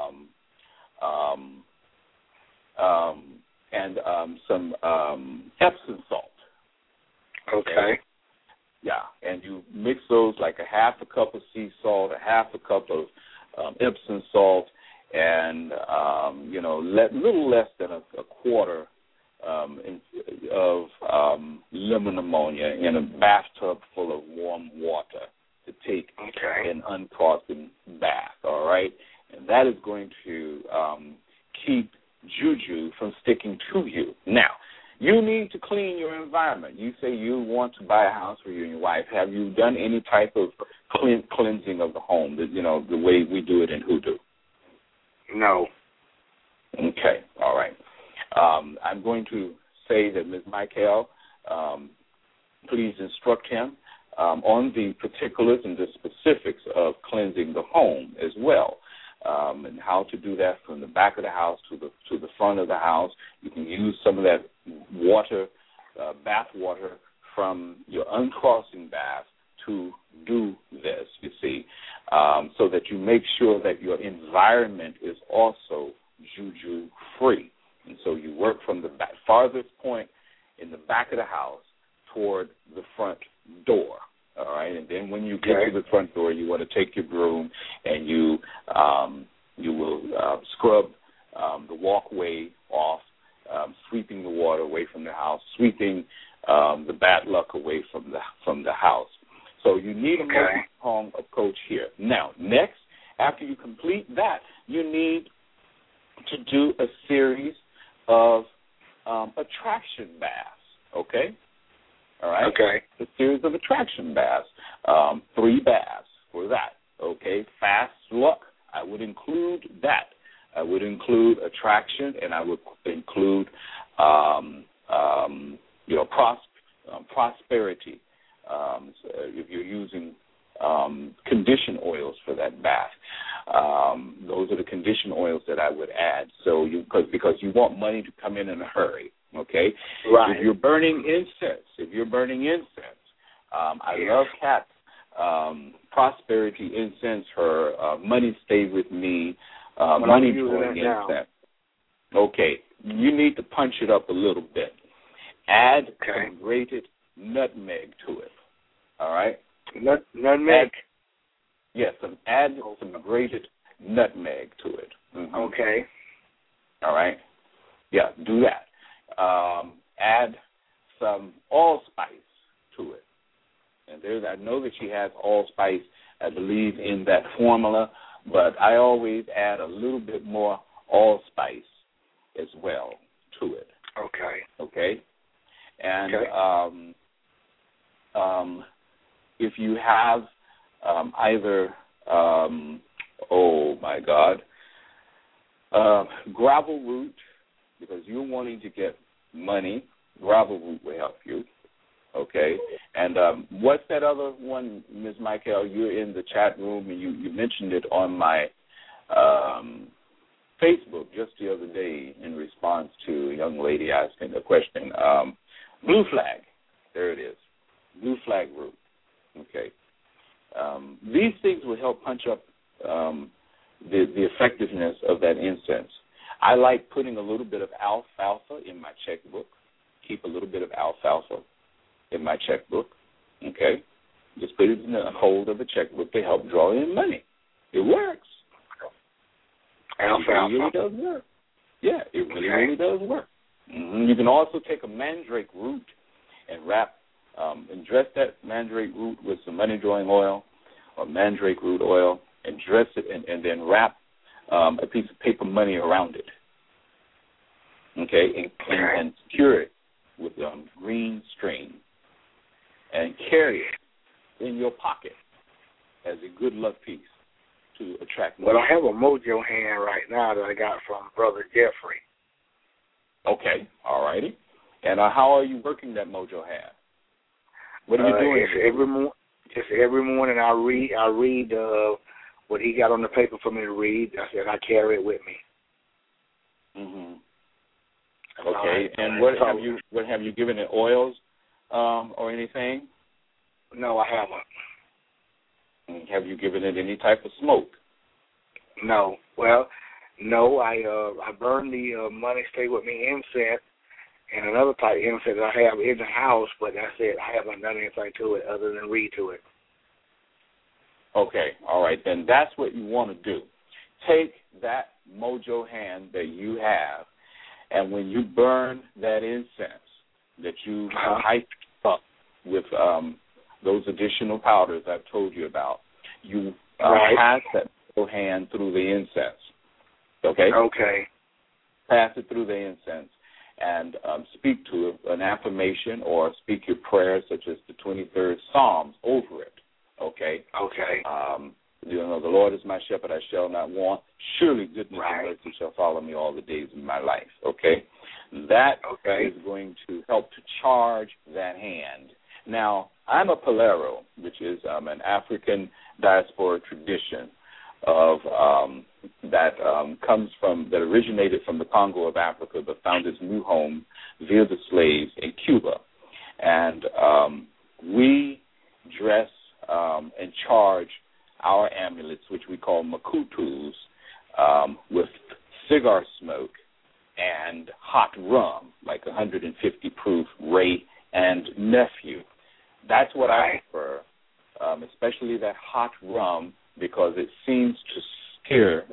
some Epsom salt. Okay. Yeah, and you mix those like a half a cup of sea salt, a half a cup of Epsom salt, and little less than a quarter of lemon ammonia in a bathtub full of warm water to take an uncrossing bath. All right, and that is going to keep juju from sticking to you. Now, you need to clean your environment. You say you want to buy a house for you and your wife. Have you done any type of cleansing of the home, the way we do it in Hoodoo? No. Okay, all right. I'm going to say that Ms. Michael, please instruct him on the particulars and the specifics of cleansing the home as well. And how to do that from the back of the house to the front of the house. You can use some of that water, bath water from your uncrossing bath to do this, you see, so that you make sure that your environment is also juju-free. And so you work from the farthest point in the back of the house toward the front door. All right, and then when you get to the front door, you want to take your broom and you will scrub the walkway off, sweeping the water away from the house, sweeping the bad luck away from the house. So you need a multi-pronged approach here. Now, next, after you complete that, you need to do a series of attraction baths. Okay. All right. Okay. A series of attraction baths, 3 baths for that. Okay. Fast luck, I would include that. I would include attraction, and I would include, prosperity. If you're using condition oils for that bath, those are the condition oils that I would add. So because you want money to come in a hurry. Okay. Right. If you're burning incense, I love Kat's prosperity incense. Her money stay with me. Money pouring incense. Okay. You need to punch it up a little bit. Add some grated nutmeg to it. All right. Nutmeg. Yes. Add some grated nutmeg to it. Mm-hmm. Okay. All right. Yeah. Do that. Add some allspice to it. And I know that she has allspice, I believe, in that formula, but I always add a little bit more allspice as well to it. Okay. Okay? And if you have either, gravel root, because you're wanting to get money, gravel root will help you. Okay, and what's that other one, Ms. Michael? You're in the chat room, and you mentioned it on my Facebook just the other day in response to a young lady asking a question. Blue flag, there it is, blue flag root. Okay, these things will help punch up the effectiveness of that incense. I like putting a little bit of alfalfa in my checkbook. Keep a little bit of alfalfa in my checkbook, okay? Just put it in the hold of the checkbook to help draw in money. It works. Alfalfa. It really does work. Yeah, it really does work. Mm-hmm. You can also take a mandrake root and wrap and dress that mandrake root with some money drawing oil or mandrake root oil and dress it and then wrap a piece of paper money around it, okay, and secure it with green string and carry it in your pocket as a good luck piece to attract money. Well, I have a mojo hand right now that I got from Brother Jeffrey. Okay, all righty. And how are you working that mojo hand? What are you doing? Every morning I read what he got on the paper for me to read. I said I carry it with me. Mhm. Okay. And what have you given it oils or anything? No, I haven't. And have you given it any type of smoke? No. Well, no. I burned the money stay with me incense and another type of incense that I have in the house, but that's it. I haven't done anything to it other than read to it. Okay, all right, then that's what you want to do. Take that mojo hand that you have, and when you burn that incense that you hype up with those additional powders I've told you about, you pass that mojo hand through the incense, okay? Okay. Pass it through the incense and speak to it, an affirmation or speak your prayers such as the 23rd Psalms over it. Okay. Okay. The Lord is my shepherd; I shall not want. Surely goodness and mercy shall follow me all the days of my life. Okay. That is going to help to charge that hand. Now, I'm a Palero, which is an African diaspora tradition of that originated from the Congo of Africa, but found its new home via the slaves in Cuba, and we dress and charge our amulets, which we call makutus, with cigar smoke and hot rum, like 150 proof Ray and Nephew. That's what I prefer, especially that hot rum, because it seems to stir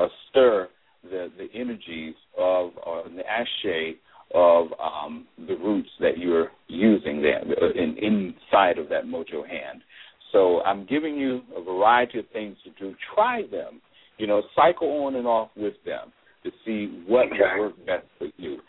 the energies of the ashe of the roots that you're using there inside of that mojo hand. So I'm giving you a variety of things to do. Try them. Cycle on and off with them to see what will work best for you.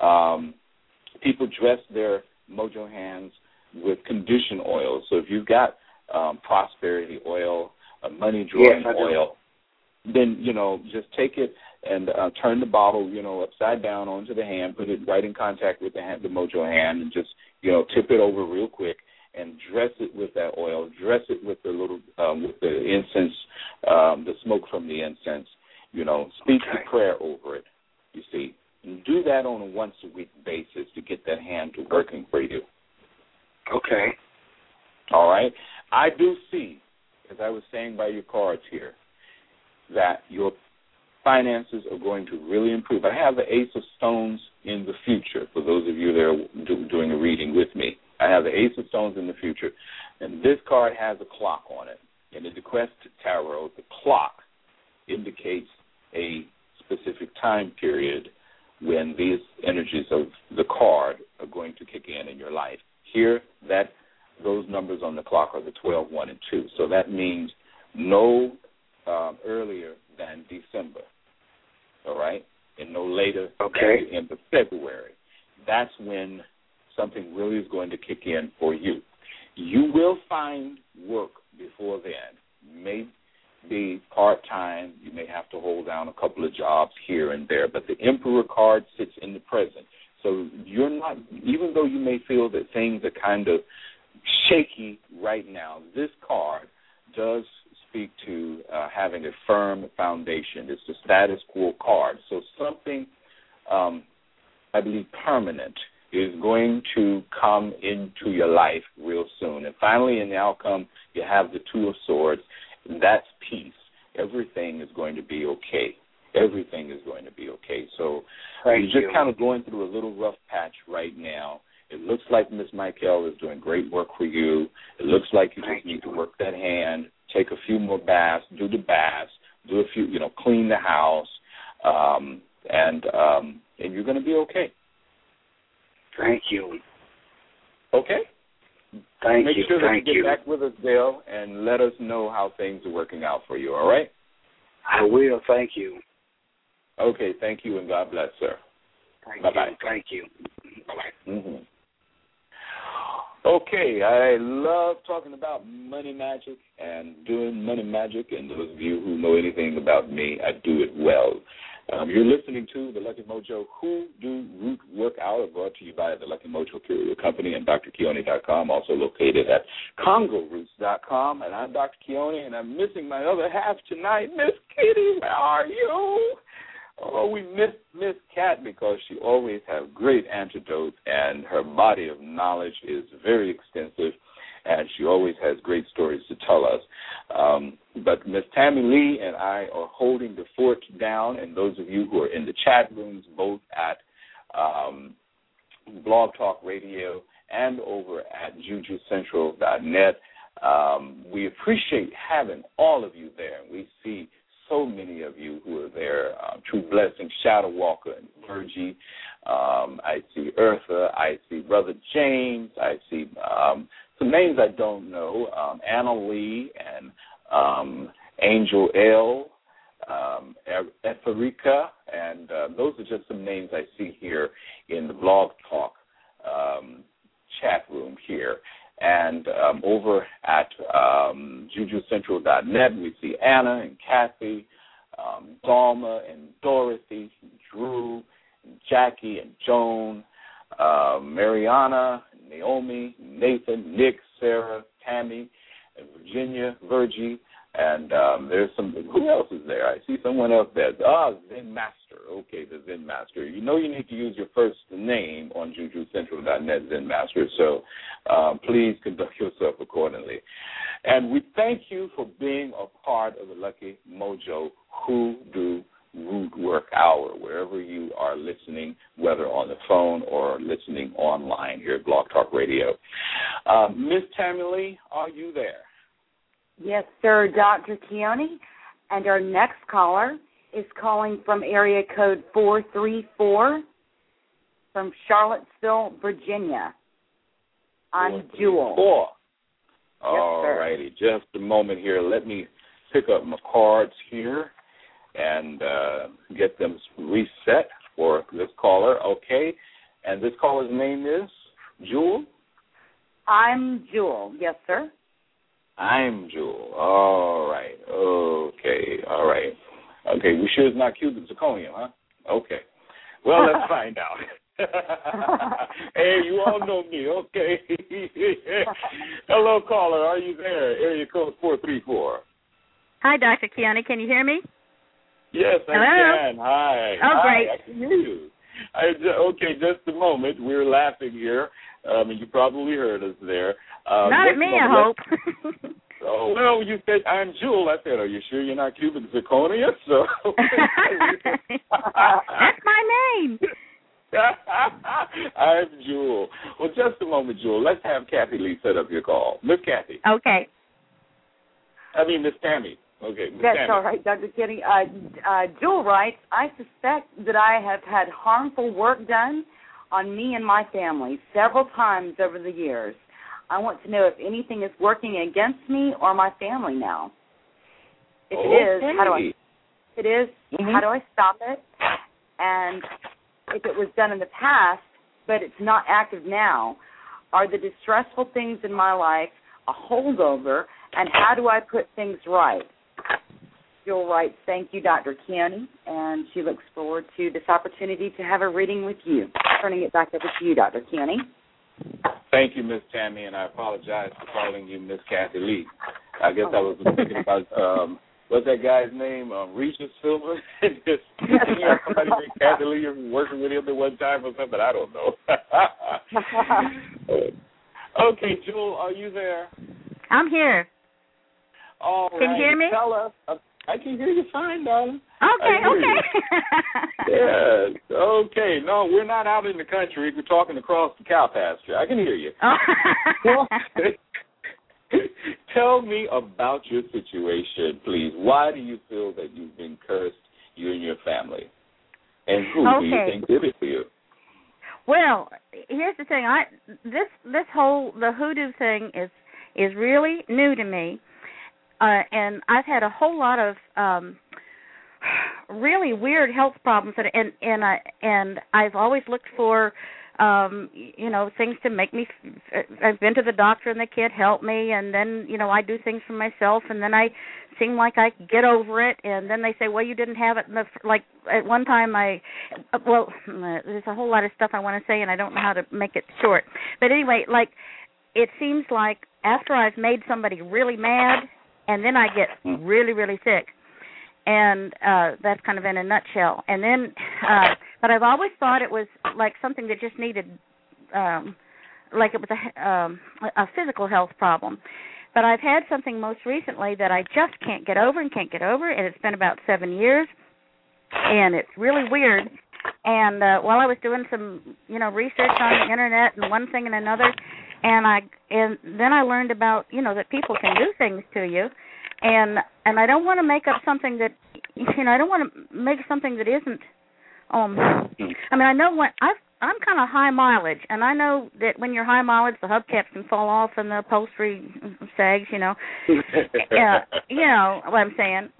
People dress their mojo hands with condition oil. So if you've got prosperity oil, money drawing oil, then, just take it and turn the bottle, upside down onto the hand, put it right in contact with the mojo hand, and just, tip it over real quick and dress it with that oil, dress it with the little, with the incense, the smoke from the incense, speak the prayer over it, you see. And do that on a once-a-week basis to get that hand to working for you. Okay. All right. I do see, as I was saying by your cards here, that your finances are going to really improve. I have the Ace of Stones in the future, for those of you that are doing a reading with me. I have the Ace of Stones in the future, and this card has a clock on it. In the Quest Tarot, the clock indicates a specific time period when these energies of the card are going to kick in your life. Here, those numbers on the clock are the 12, 1, and 2. So that means no earlier than December, all right, and no later than the end of February. That's when something really is going to kick in for you. You will find work before then. You may be part-time. You may have to hold down a couple of jobs here and there, but the Emperor card sits in the present. So you're not, even though you may feel that things are kind of shaky right now, this card does speak to having a firm foundation. It's the status quo card. So something, I believe, permanent is going to come into your life real soon. And finally, in the outcome, you have the Two of Swords. That's peace. Everything is going to be okay. Everything is going to be okay. So you're just kind of going through a little rough patch right now. It looks like Miss Michael is doing great work for you. It looks like you just need to work that hand, take a few more baths, do the baths, do a few, clean the house, and you're going to be okay. Thank you. Okay? Thank Make you. sure that Thank you get back with us, Dale, and let us know how things are working out for you, all right? I will. Thank you. Okay, thank you, and God bless, sir. Bye-bye. Thank you. Bye-bye. Mm-hmm. Okay, I love talking about money magic and doing money magic, and those of you who know anything about me, I do it well. You're listening to The Lucky Mojo Hoodoo Root Work Hour, brought to you by The Lucky Mojo Curio Company and drkeone.com, also located at congoroots.com. And I'm Dr. Keone, and I'm missing my other half tonight. Miss Kitty, where are you? Oh, we miss Miss Cat because she always has great antidotes, and her body of knowledge is very extensive, and she always has great stories to tell us. But Miss Tammy Lee and I are holding the fort down, and those of you who are in the chat rooms, both at Blog Talk Radio and over at JujuCentral.net, we appreciate having all of you there. We see so many of you who are there. True Blessing, Shadow Walker, and Virgie. I see Eartha. I see Brother James. I see some names I don't know. Anna Lee and Angel L. Eferica. And those are just some names I see here in the Blog Talk chat room here. And over at JujuCentral.net, we see Anna and Kathy, Dalma and Dorothy, Drew, and Jackie and Joan, Mariana, Naomi, Nathan, Nick, Sarah, Tammy, and Virginia, Virgie, and there's some, who else is there? I see someone else there. Zen Master. Okay, the Zen Master. You know you need to use your first name on JujuCentral.net, Zen Master, so please conduct yourself accordingly. And we thank you for being a part of the Lucky Mojo Hoodoo Root Work Hour, wherever you are listening, whether on the phone or listening online here at Blog Talk Radio. Miss Tammy Lee, are you there? Yes, sir, Dr. Keone. And our next caller is calling from area code 434 from Charlottesville, Virginia. I'm Jewel. All righty. Just a moment here. Let me pick up my cards here and get them reset for this caller. Okay. And this caller's name is Jewel? I'm Jewel. Yes, sir. I'm Jewel. All right. Okay. All right. Okay. We sure it's not cubic zirconium, huh? Okay. Well, let's find out. Hey, you all know me. Okay. Hello, caller. Are you there? Area code 434. Hi, Dr. Keone. Can you hear me? Yes, I can. Hi. Oh, great. Hi, I can hear you. Okay, just a moment. We're laughing here. And you probably heard us there. Not at me, I hope. Oh, well, you said, I'm Jewel. I said, are you sure you're not cubic zirconia? So that's my name. I'm Jewel. Well, just a moment, Jewel. Let's have Kathy Lee set up your call. Miss Kathy. Okay. Miss Tammy. Okay, Miss That's Tammy. all right, Dr. Kenny. Jewel writes, I suspect that I have had harmful work done on me and my family several times over the years. I want to know if anything is working against me or my family now. If it is, how do I? It is. Mm-hmm. How do I stop it? And if it was done in the past, but it's not active now, Are the distressful things in my life a holdover, and how do I put things right? Jill writes, thank you, Dr. Keone, and she looks forward to this opportunity to have a reading with you. Turning it back over to you, Dr. Keone. Thank you, Miss Tammy, and I apologize for calling you Miss Kathy Lee. I guess I was thinking about, what's that guy's name, Regis Silver? Somebody named Kathy Lee working with him at one time or something, I don't know. Okay, Jewel, are you there? I'm here. All right. Can you hear me? Tell us. I can hear you fine, darling. Okay. Yes. Okay. No, we're not out in the country. We're talking across the cow pasture. I can hear you. Tell me about your situation, please. Why do you feel that you've been cursed, you and your family? And who do you think did it to you? Well, here's the thing. This whole the hoodoo thing is really new to me. And I've had a whole lot of really weird health problems, and I've always looked for things to make me. I've been to the doctor and they can't help me, and then I do things for myself, and then I seem like I get over it, and then they say, well, you didn't have it. Like at one time, there's a whole lot of stuff I want to say, and I don't know how to make it short. But anyway, like it seems like after I've made somebody really mad. And then I get really, really sick, and that's kind of in a nutshell. And then, but I've always thought it was like something that just needed, like it was a physical health problem. But I've had something most recently that I just can't get over, and it's been about 7 years, and it's really weird. And while I was doing some, research on the internet and one thing and another, and then I learned about, that people can do things to you, and I don't want to make up something that, I don't want to make something that isn't. I know what I'm kind of high mileage, and I know that when you're high mileage, the hubcaps can fall off and the upholstery sags, you know what I'm saying.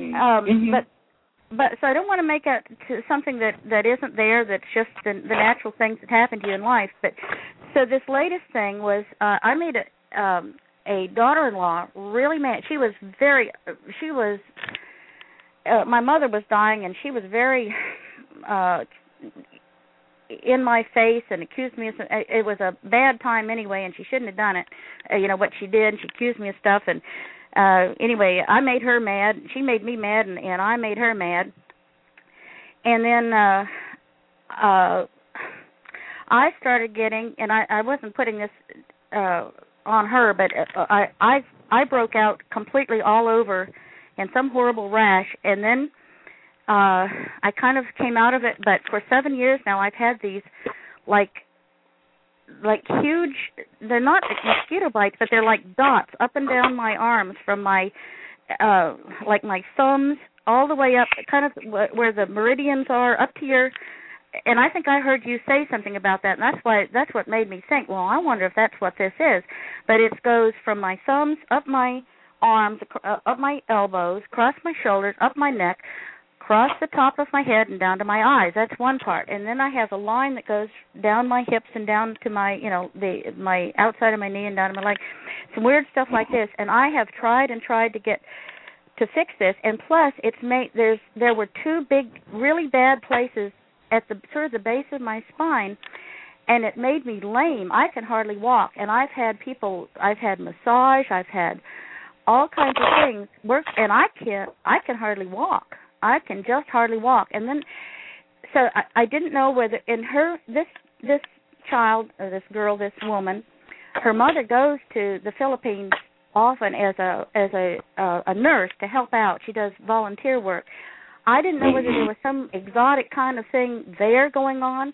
But so I don't want to make it to something that isn't there. That's just the natural things that happen to you in life. But so this latest thing was I made a daughter-in-law really mad. My mother was dying, and she was very in my face and accused me of some, it was a bad time anyway, and she shouldn't have done it. What she did, and she accused me of stuff, and anyway, I made her mad. She made me mad, and I made her mad. And then I started getting, and I wasn't putting this on her, but I broke out completely all over in some horrible rash, and then I kind of came out of it. But for 7 years now, I've had these like huge, they're not mosquito bites, but they're like dots up and down my arms from my like my thumbs all the way up, kind of where the meridians are, up to your, and I think I heard you say something about that, and that's what made me think, well, I wonder if that's what this is. But it goes from my thumbs, up my arms, up my elbows, across my shoulders, up my neck, across the top of my head and down to my eyes. That's one part. And then I have a line that goes down my hips and down to my, my outside of my knee and down to my leg. Some weird stuff like this. And I have tried to get to fix this. And plus, there were two big, really bad places at the sort of the base of my spine, and it made me lame. I can hardly walk. And I've had massage, I've had all kinds of things work, and I can hardly walk. I can just hardly walk. And then, so I didn't know whether this child, or this girl, this woman, her mother goes to the Philippines often as a nurse to help out. She does volunteer work. I didn't know whether there was some exotic kind of thing there going on.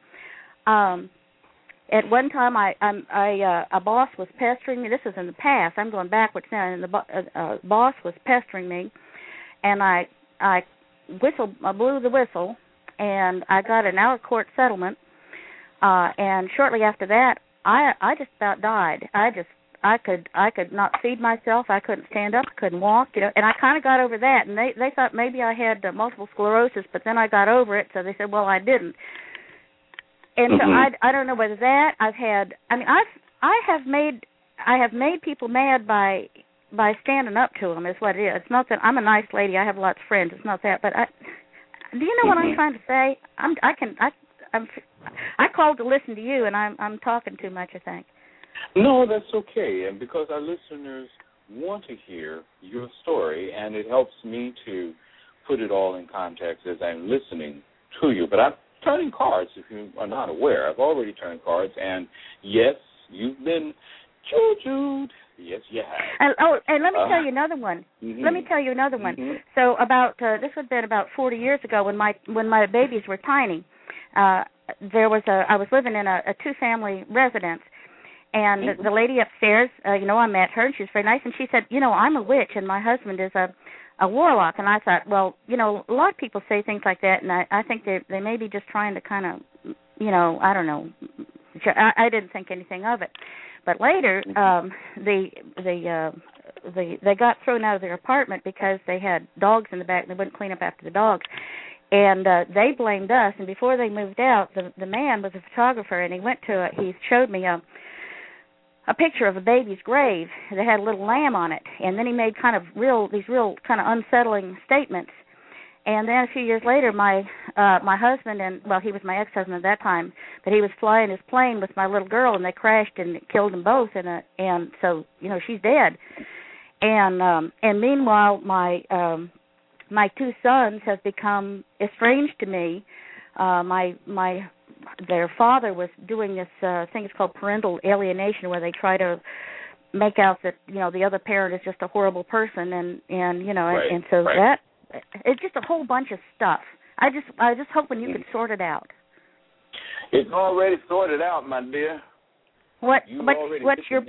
At one time, a boss was pestering me. This is in the past. I'm going backwards now. And the boss was pestering me, and I blew the whistle, and I got an out-of-court settlement. And shortly after that, I just about died. I could not feed myself. I couldn't stand up. I couldn't walk. And I kind of got over that. And they thought maybe I had multiple sclerosis, but then I got over it. So they said, well, I didn't. And so I don't know whether that I've I have made people mad by standing up to them. Is what it is. It's not that I'm a nice lady. I have lots of friends. It's not that. But do you know what I'm trying to say? I called to listen to you, and I'm talking too much, I think. No, that's okay, and because our listeners want to hear your story, and it helps me to put it all in context as I'm listening to you. But I'm turning cards, if you are not aware. I've already turned cards, and yes, you've been jujued. Yes, you have. And let me tell you another one. Mm-hmm. Let me tell you another one. Mm-hmm. So about this would have been about 40 years ago when my babies were tiny. I was living in a two-family residence, and the lady upstairs, I met her, and she was very nice, and she said, I'm a witch, and my husband is a warlock. And I thought, well, a lot of people say things like that, and I think they may be just trying to kind of, I don't know. I didn't think anything of it. But later, they got thrown out of their apartment because they had dogs in the back, and they wouldn't clean up after the dogs. And they blamed us. And before they moved out, the man was a photographer, and he showed me a picture of a baby's grave that had a little lamb on it. And then he made these real kind of unsettling statements. And then a few years later, my husband he was my ex-husband at that time, but he was flying his plane with my little girl, and they crashed and killed them both. And so she's dead. And meanwhile, my two sons have become estranged to me. Their father was doing this thing it's called parental alienation, where they try to make out that the other parent is just a horrible person, and so that. It's just a whole bunch of stuff. I just hoping you could sort it out. It's already sorted out, my dear. What's your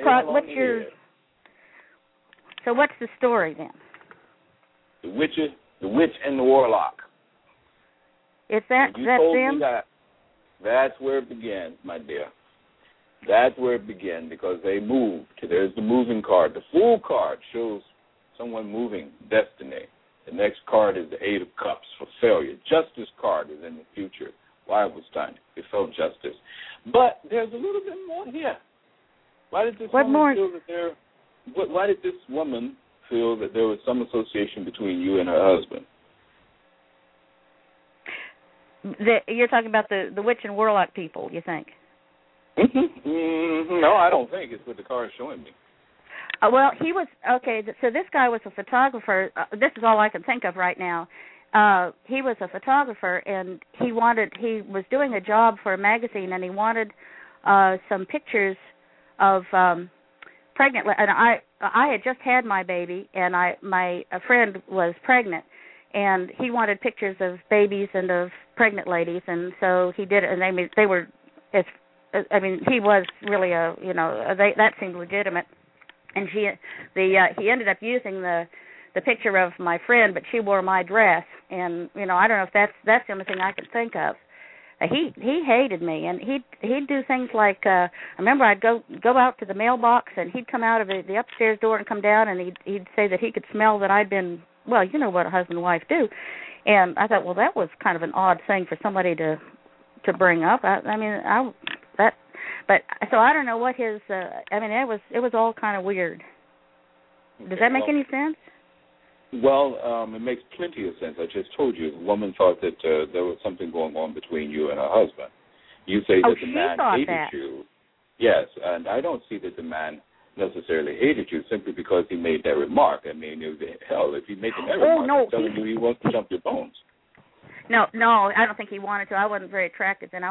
So what's the story then? The witch and the warlock. Is that's them? That's where it begins, my dear. That's where it began, because they moved. There's the moving card. The Fool card shows someone moving, destiny. The next card is the Eight of Cups for failure. Justice card is in the future. Why it was done. It felt justice. But there's a little bit more here. Why did this woman feel that there was some association between you and her husband? You're talking about the witch and warlock people, you think? Mm-hmm. No, I don't think. It's what the card is showing me. Well, he was okay. So this guy was a photographer. This is all I can think of right now. He was a photographer, and he was doing a job for a magazine, and he wanted some pictures of pregnant. And I had just had my baby, and my friend was pregnant, and he wanted pictures of babies and of pregnant ladies, and so he did it. And they were, he was really that seemed legitimate. And he ended up using the picture of my friend, but she wore my dress, and I don't know if that's the only thing I can think of. He hated me, and he'd do things like I remember I'd go out to the mailbox, and he'd come out of the upstairs door and come down, and he'd say that he could smell that I'd been, well, you know what a husband and wife do, and I thought, well, that was kind of an odd thing for somebody to bring up. But so I don't know what his. It was all kind of weird. Does that make any sense? Well, it makes plenty of sense. I just told you, the woman thought that there was something going on between you and her husband. You say that the man hated you. Yes, and I don't see that the man necessarily hated you simply because he made that remark. I mean, if he's making that remark, he's telling you he wants to jump your bones. No, I don't think he wanted to. I wasn't very attractive, and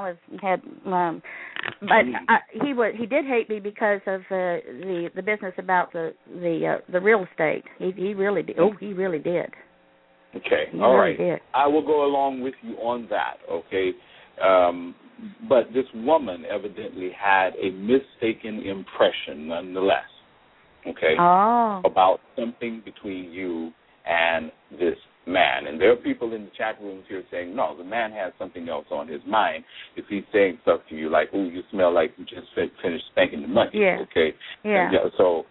he did hate me because of the business about the real estate. He really did. Oh, he really did. Okay, all right. Did. I will go along with you on that. Okay, but this woman evidently had a mistaken impression, nonetheless. Okay, about something between you and this man. And there are people in the chat rooms here saying, no, the man has something else on his mind if he's saying stuff to you like, oh, you smell like you just finished spanking the monkey. Yeah. Okay? Yeah. So,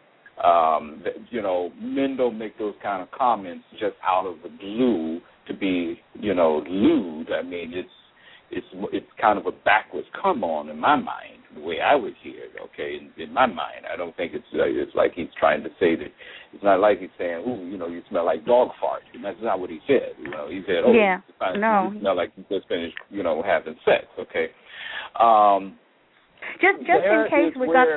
men don't make those kind of comments just out of the blue to be, lewd. I mean, it's kind of a backwards come on in my mind, the way I would hear it. okay, in my mind. I don't think it's like he's trying to say that. It's not like he's saying, ooh, you smell like dog fart. And that's not what he said. He said, oh, yeah. You smell like you just finished, having sex, okay? Just in case we got...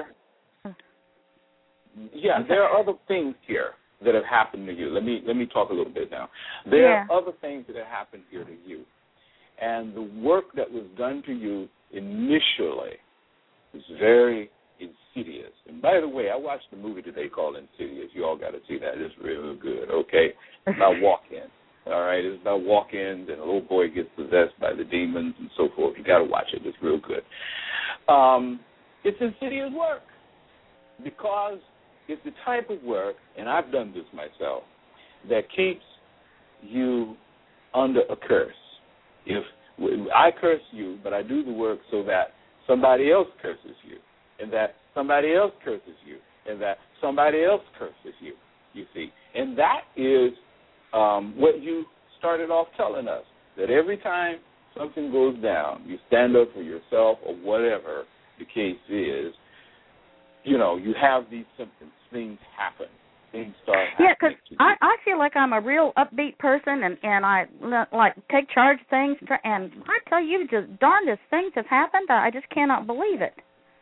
Yeah, there are other things here that have happened to you. Let me talk a little bit now. There are other things that have happened here to you. And the work that was done to you initially is very insidious. And by the way, I watched a movie today called Insidious. You all got to see that. It's real good, okay? It's about walk-ins, all right? It's about walk-ins, and a little boy gets possessed by the demons and so forth. You got to watch it. It's real good. It's insidious work because it's the type of work, and I've done this myself, that keeps you under a curse. If I curse you, but I do the work so that somebody else curses you, and that somebody else curses you, and that somebody else curses you, you see. And that is what you started off telling us, that every time something goes down, you stand up for yourself or whatever the case is, you have these symptoms. Things happen. Things start happening. Yeah, because I feel like I'm a real upbeat person, and I like take charge of things. And I tell you, just darndest things have happened. I just cannot believe it.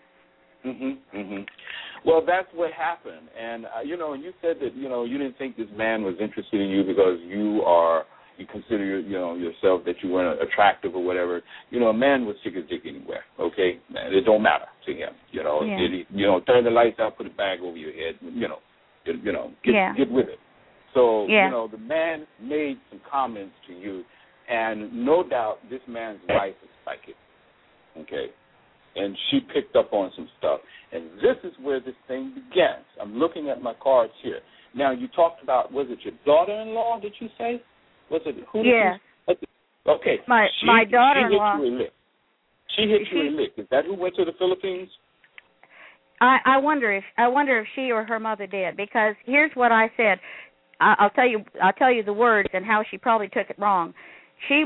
Well, that's what happened. And and you said that you didn't think this man was interested in you because you consider yourself that you weren't attractive or whatever. A man would stick his dick anywhere. Okay, it don't matter to him. Did he, turn the lights out, put a bag over your head. Get with it. So the man made some comments to you, and no doubt this man's wife is psychic. Okay, and she picked up on some stuff, and this is where this thing begins. I'm looking at my cards here. Now you talked about, was it your daughter-in-law? Did you say? Was it who? Yeah. Okay. My daughter-in-law. She hit you a lick. Is that who went to the Philippines? I wonder if she or her mother did, because here's what I said. I'll tell you the words and how she probably took it wrong. I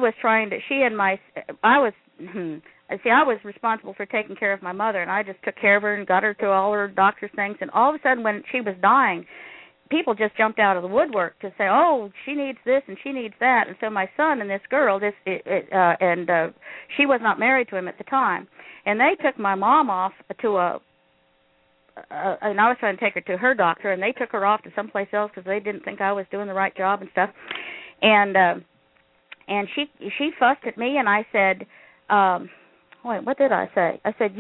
was responsible for taking care of my mother, and I just took care of her and got her to all her doctor's things, and all of a sudden when she was dying, people just jumped out of the woodwork to say, oh, she needs this and she needs that. And so my son and this girl, she was not married to him at the time, and they took my mom off to and I was trying to take her to her doctor, and they took her off to someplace else because they didn't think I was doing the right job and stuff. And she fussed at me, and I said, what did I say? I said,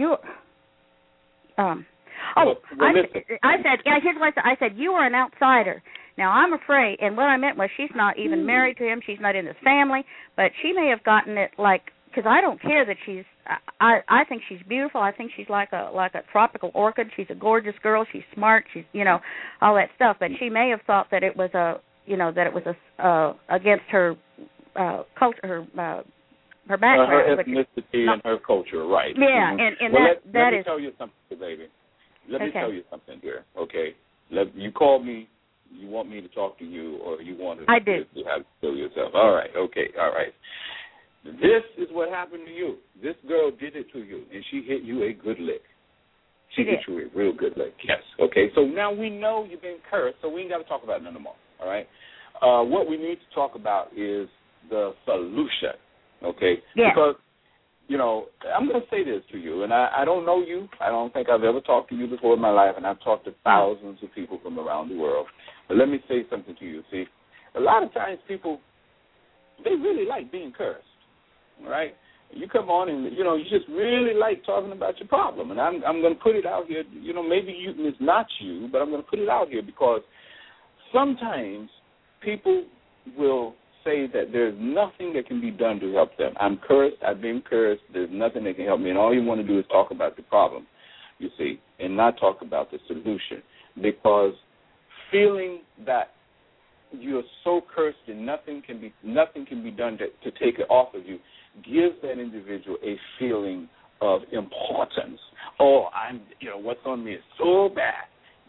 I said, here's what I said. I said, you are an outsider. Now, I'm afraid, and what I meant was she's not even married to him. She's not in his family, but she may have gotten it because I don't care that she's, I think she's beautiful. I think she's like a tropical orchid. She's a gorgeous girl. She's smart. She's, all that stuff. But she may have thought that it was against her culture, her background. Her ethnicity and her culture, right. Yeah, and let me tell you something, baby. Let me tell you something here, okay? You called me, you want me to talk to you, or you want to, I did. You have to kill yourself. All right, okay, all right. This is what happened to you. This girl did it to you, and she hit you a good lick. She hit you a real good lick, yes. Okay, so now we know you've been cursed, so we ain't got to talk about it no more, all right? What we need to talk about is the solution, okay? Yeah. Because, I'm going to say this to you, and I don't know you. I don't think I've ever talked to you before in my life, and I've talked to thousands of people from around the world. But let me say something to you. See, a lot of times people, they really like being cursed, all right? You come on and, you just really like talking about your problem. And I'm going to put it out here. Maybe it's not you, but I'm going to put it out here because sometimes people will say that there's nothing that can be done to help them. I'm cursed. I've been cursed. There's nothing that can help me. And all you want to do is talk about the problem, you see, and not talk about the solution. Because feeling that you're so cursed and nothing can be done to take it off of you gives that individual a feeling of importance. Oh, what's on me is so bad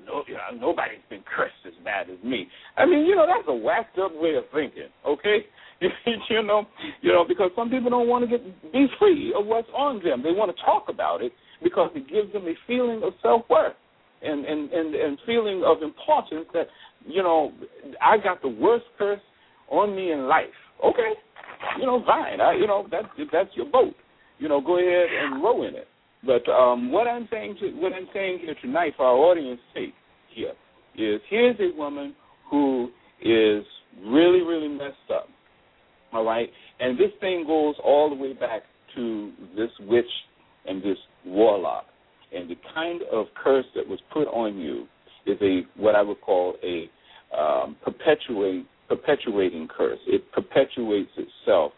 nobody's been cursed as bad as me. I mean, that's a whacked up way of thinking, okay? Because some people don't want to be free of what's on them. They want to talk about it because it gives them a feeling of self-worth and feeling of importance that, I got the worst curse on me in life. Okay, fine. That's your boat. Go ahead and row in it. But what I'm saying here tonight for our audience's sake here is here's a woman who is really, really messed up. All right, and this thing goes all the way back to this witch and this warlock, and the kind of curse that was put on you is what I would call a perpetuating curse. It perpetuates itself,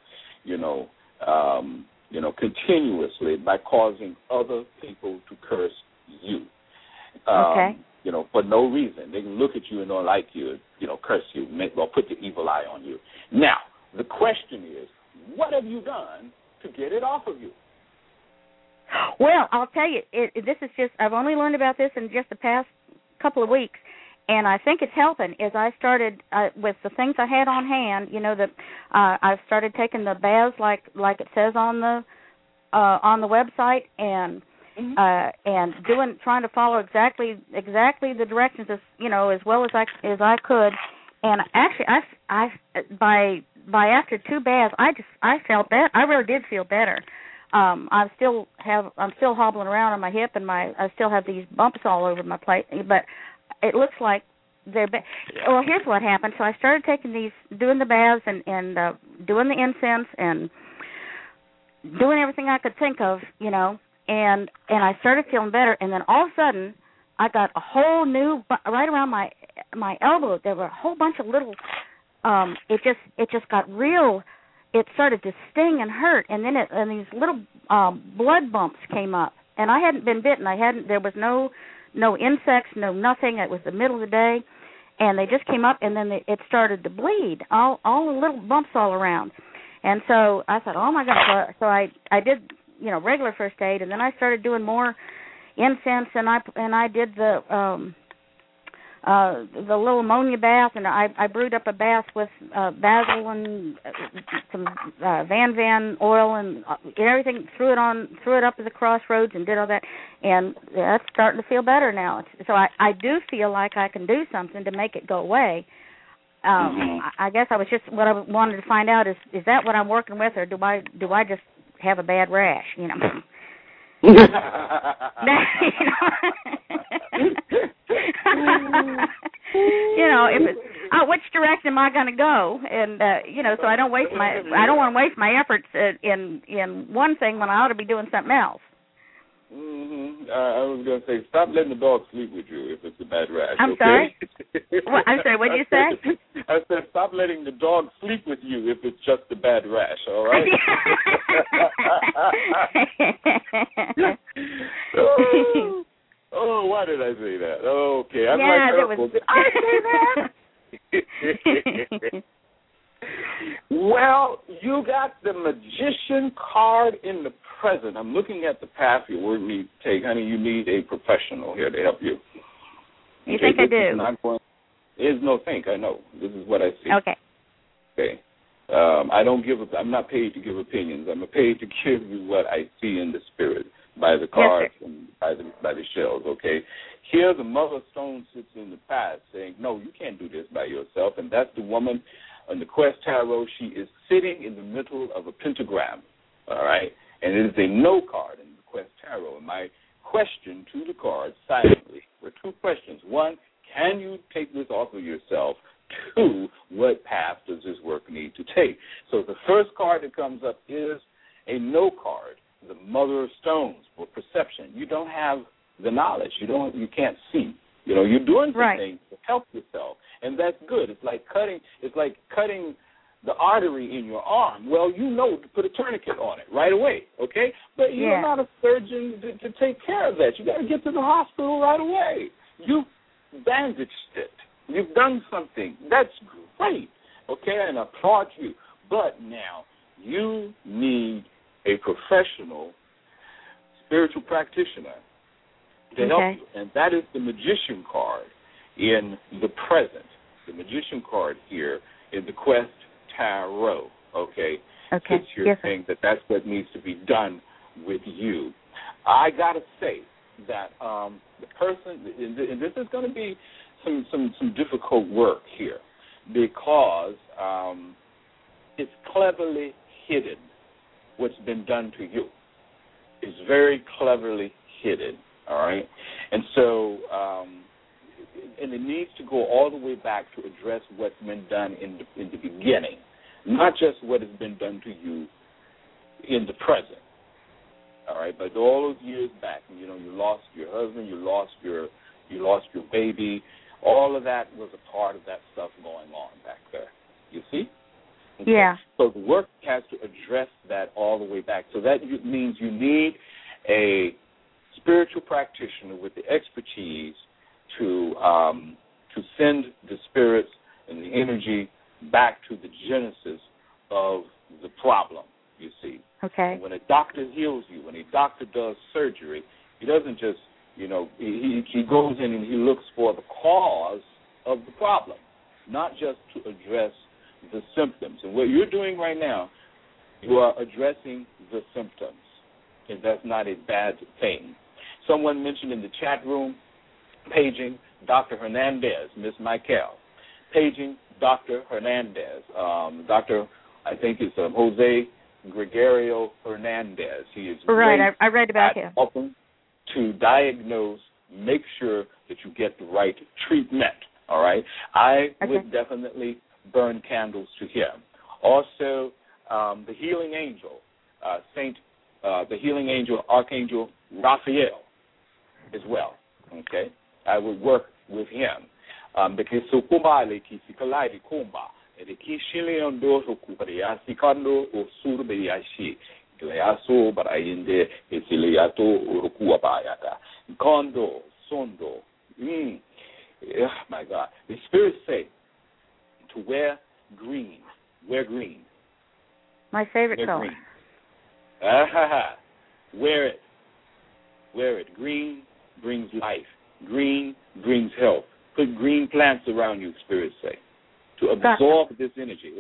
continuously by causing other people to curse you. Okay. For no reason. They can look at you and don't like you, curse you, or put the evil eye on you. Now, the question is, what have you done to get it off of you? Well, I'll tell you, I've only learned about this in just the past couple of weeks, and I think it's helping. Is I started with the things I had on hand, I've started taking the baths like it says on the website, and trying to follow exactly the directions as well as I could. And actually, by after 2 baths, I felt better. I really did feel better. I'm still hobbling around on my hip, and I still have these bumps all over my plate. But it looks like they're. Well, here's what happened. So I started doing the baths and doing the incense and doing everything I could think of, and I started feeling better. And then all of a sudden, I got a whole new right around my elbow. There were a whole bunch of little. It just got real. It started to sting and hurt, and then these little blood bumps came up. And I hadn't been bitten. There was no insects, no nothing. It was the middle of the day, and they just came up, and then it started to bleed. All the little bumps all around. And so I thought, oh my God! So I did regular first aid, and then I started doing more incense, and I did the little ammonia bath, and I brewed up a bath with basil and some Van oil and everything. Threw it up at the crossroads and did all that, and that's starting to feel better now. So I do feel like I can do something to make it go away. I guess what I wanted to find out is that what I'm working with, or do I just have a bad rash? If it's which direction am I going to go, and so I don't want to waste my efforts in one thing when I ought to be doing something else. Mm-hmm. I was going to say, stop letting the dog sleep with you if it's a bad rash. I'm sorry. I'm sorry. What did you say? I said, stop letting the dog sleep with you if it's just a bad rash. All right. Oh, why did I say that? Okay, I'm careful. Did I say that? Well, you got the magician card in the present. I'm looking at the path your word need take. Honey, you need a professional here to help you. You think I do? There's no think. I know. This is what I see. Okay. Okay. I'm not paid to give opinions. I'm paid to give you what I see in the spirit by the cards and by the shells. Okay. Here, the Mother Stone sits in the path saying, "No, you can't do this by yourself," and that's the woman. On the Quest Tarot, she is sitting in the middle of a pentagram, all right? And it is a no card in the Quest Tarot. And my question to the card silently were 2 questions. 1, can you take this off of yourself? 2, what path does this work need to take? So the first card that comes up is a no card, the Mother of Stones, for perception. You don't have the knowledge. You can't see. You're doing something to help yourself, and that's good. It's like cutting the artery in your arm. Well, to put a tourniquet on it right away, okay? But you're not a surgeon to take care of that. You got to get to the hospital right away. You bandaged it. You've done something. That's great, okay? And I applaud you. But now you need a professional spiritual practitioner to help you. And that is the magician card in the present. The magician card here in the Quest Tarot, okay? Okay. You're saying that that's what needs to be done with you. I got to say that the person, and this is going to be some difficult work here because it's cleverly hidden what's been done to you. It's very cleverly hidden, all right? And so, and it needs to go all the way back to address what's been done in the beginning, not just what has been done to you in the present, all right? But all those years back, you lost your husband, you lost your baby. All of that was a part of that stuff going on back there. You see? Okay. Yeah. So the work has to address that all the way back. So that means you need a spiritual practitioner with the expertise to send the spirits and the energy back to the genesis of the problem, you see. Okay. And when a doctor heals you, when a doctor does surgery, he doesn't just, he goes in and he looks for the cause of the problem, not just to address the symptoms. And what you're doing right now, you are addressing the symptoms, and that's not a bad thing. Someone mentioned in the chat room, paging Dr. Hernandez, Miss Michael, paging Dr. Hernandez. Dr. I think it's Jose Gregorio Hernandez. He is right. I read about him. Helping to diagnose, make sure that you get the right treatment. All right. I would definitely burn candles to him. Also, the healing angel, the healing angel, Archangel Raphael, as well. Okay, I would work with him because so kumbale kisikalai kumba the kishile ondo kuparia sikando usurbeyashi leaso barayinde isiliato urukua bayata kondo sondo. My God, the spirits say to wear green. Wear green. My favorite color. Green. Wear it. Wear it. Green brings life. Green brings health. Put green plants around you, spirits say, to absorb this energy.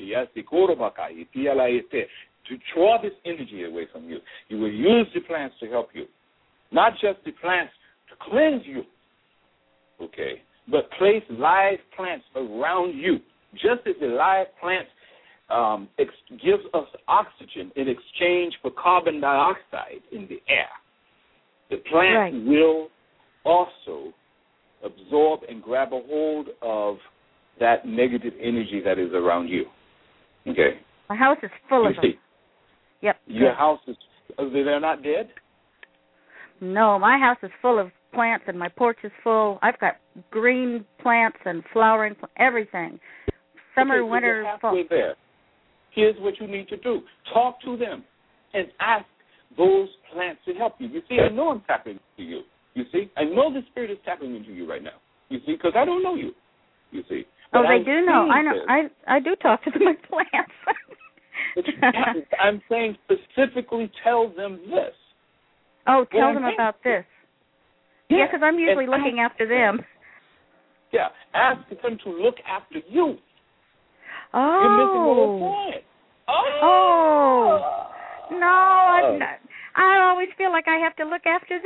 To draw this energy away from you. You will use the plants to help you. Not just the plants to cleanse you, okay, but place live plants around you. Just as the live plant gives us oxygen in exchange for carbon dioxide in the air, the plant will also absorb and grab a hold of that negative energy that is around you. Okay? My house is full of them. Yep. Your house is, they're not dead? No, my house is full of plants and my porch is full. I've got green plants and flowering, everything. Summer, winter, fall. There. Here's what you need to do. Talk to them and ask those plants to help you. You see, I know I'm tapping into you. You see, I know the spirit is tapping into you right now. You see, because I don't know you. You see. But they do know. I know. I do talk to my plants. I'm saying specifically tell them this. Oh, tell them about this. Yeah, because I'm usually looking after them. Yeah, ask them to look after you. Oh. You're missing the whole point. Oh. No, I'm not. I always feel like I have to look after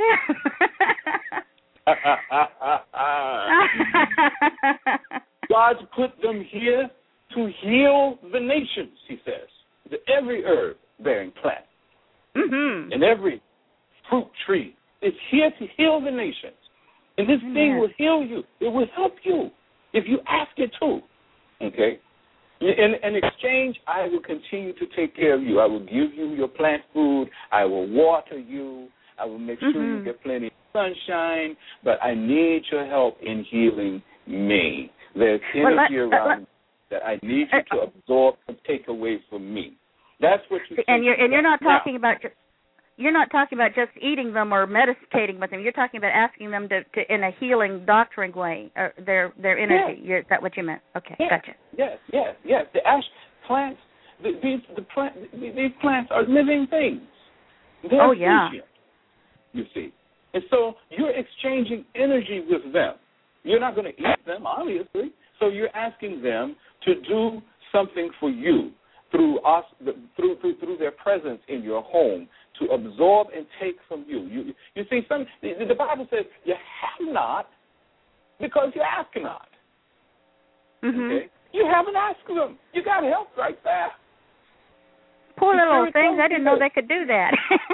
them. God put them here to heal the nations, he says. Every herb-bearing plant and every fruit tree is here to heal the nations. And this thing will heal you. It will help you if you ask it to. Okay? In exchange, I will continue to take care of you. I will give you your plant food. I will water you. I will make sure you get plenty of sunshine. But I need your help in healing me. There's energy around that I need you to absorb and take away from me. That's what you. And you're not talking about just. You're not talking about just eating them or meditating with them. You're talking about asking them to in a healing, doctoring way, or their energy. Is that what you meant? Okay, gotcha. Yes. The ash plants, these plants are living things. They're sentient, you see. And so you're exchanging energy with them. You're not going to eat them, obviously. So you're asking them to do something for you through their presence in your home, to absorb and take from you. You see, the Bible says you have not because you ask not. Mm-hmm. Okay? You haven't asked them. You got help right there. Poor little things. I didn't know they could do that.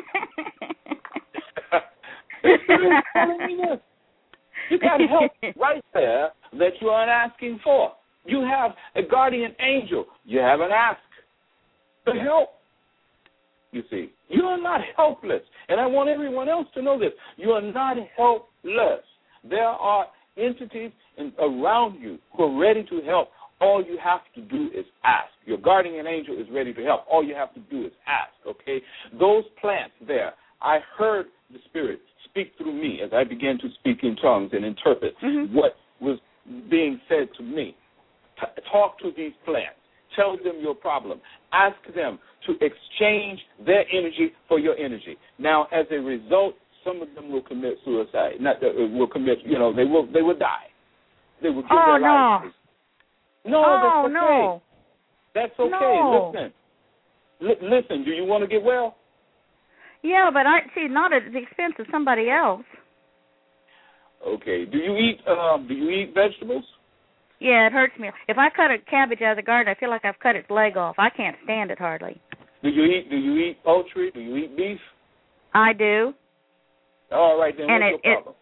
You got help right there that you aren't asking for. You have a guardian angel. You haven't asked for help. You see, you are not helpless. And I want everyone else to know this. You are not helpless. There are entities around you who are ready to help. All you have to do is ask. Your guardian angel is ready to help. All you have to do is ask, okay? Those plants there, I heard the Spirit speak through me as I began to speak in tongues and interpret what was being said to me. Talk to these plants. Tell them your problem. Ask them to exchange their energy for your energy. Now, as a result, some of them will commit suicide. Will commit, they will die. They will give their lives. No, that's okay. No. That's okay. No. Listen, do you want to get well? Yeah, but not at the expense of somebody else. Okay. Do you eat vegetables? Yeah, it hurts me. If I cut a cabbage out of the garden, I feel like I've cut its leg off. I can't stand it hardly. Do you eat poultry? Do you eat beef? I do. All right, then what's your problem?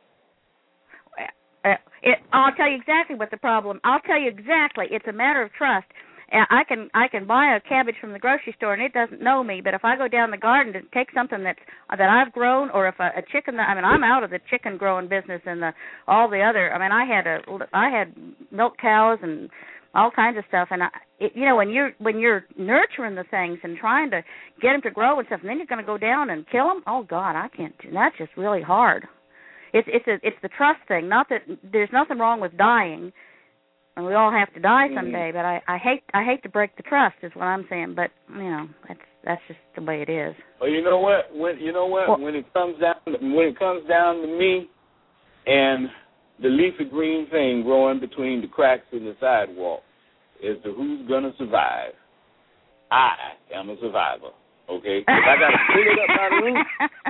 I'll tell you exactly what the problem. I'll tell you exactly. It's a matter of trust. I can buy a cabbage from the grocery store and it doesn't know me. But if I go down the garden to take something that I've grown, or if a chicken, I'm out of the chicken growing business and all the other. I had milk cows and all kinds of stuff. And when you're nurturing the things and trying to get them to grow and stuff, and then you're going to go down and kill them. Oh God, I can't. That's just really hard. It's the trust thing. Not that there's nothing wrong with dying, and we all have to die someday. But I hate to break the trust, is what I'm saying. But that's just the way it is. Well, you know what? When it comes down to me, and the leafy green thing growing between the cracks in the sidewalk, as to who's gonna survive, I am a survivor. Okay, if I gotta pull it up by the roof.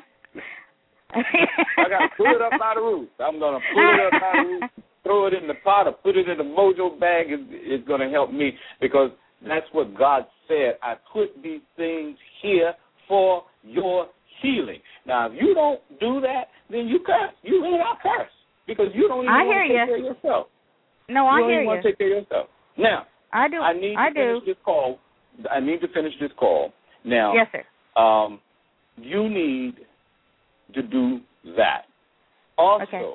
I got to pull it up by the roof. I'm going to pull it up by the roof, throw it in the pot, or put it in the mojo bag. It's going to help me, because that's what God said. I put these things here for your healing. Now, if you don't do that, then you curse. You really are cursed, because you don't even want to take care of yourself. No, I hear you. You don't even want to take care of yourself. Now, I do. I need to finish this call. I need to finish this call. Now, yes, sir. You need to do that. Also, okay.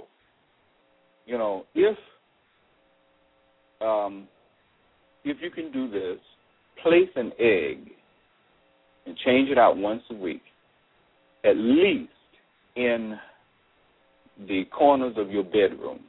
If you can do this, place an egg and change it out once a week, at least in the corners of your bedroom.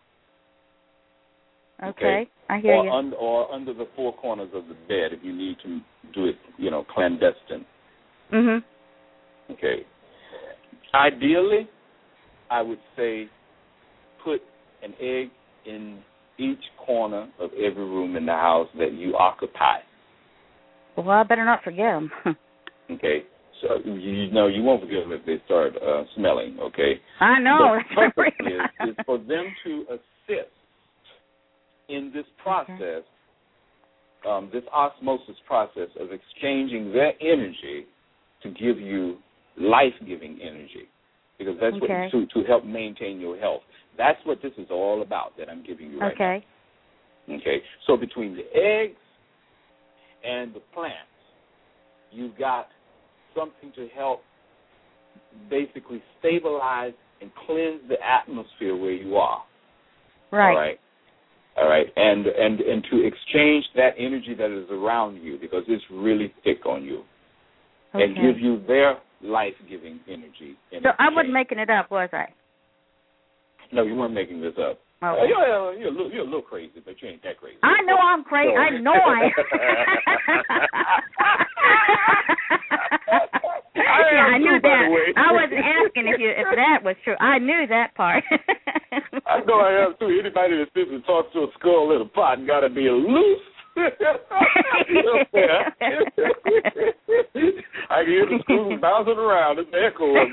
Okay, I hear you. Or under the four corners of the bed if you need to do it, clandestine. Mm-hmm. Okay. Ideally, I would say put an egg in each corner of every room in the house that you occupy. Well, I better not forget them. Okay. So, you won't forget them if they start smelling, okay? I know. The purpose is for them to assist in this process, this osmosis process of exchanging their energy to give you life-giving energy, because that's what to help maintain your health. That's what this is all about that I'm giving you right now. Okay. So between the eggs and the plants, you've got something to help basically stabilize and cleanse the atmosphere where you are. Right. All right. And to exchange that energy that is around you, because it's really thick on you, and give you their life-giving energy. So I wasn't making it up, was I? No, you weren't making this up. Okay. You're a little crazy, but you ain't that crazy. I know I'm crazy. So. I know I am. I knew that. I wasn't asking if you if that was true. I knew that part. I know I have too. Anybody that sits and talks to a skull in a pot got to be loose. I can hear the screws bouncing around. It's an echo up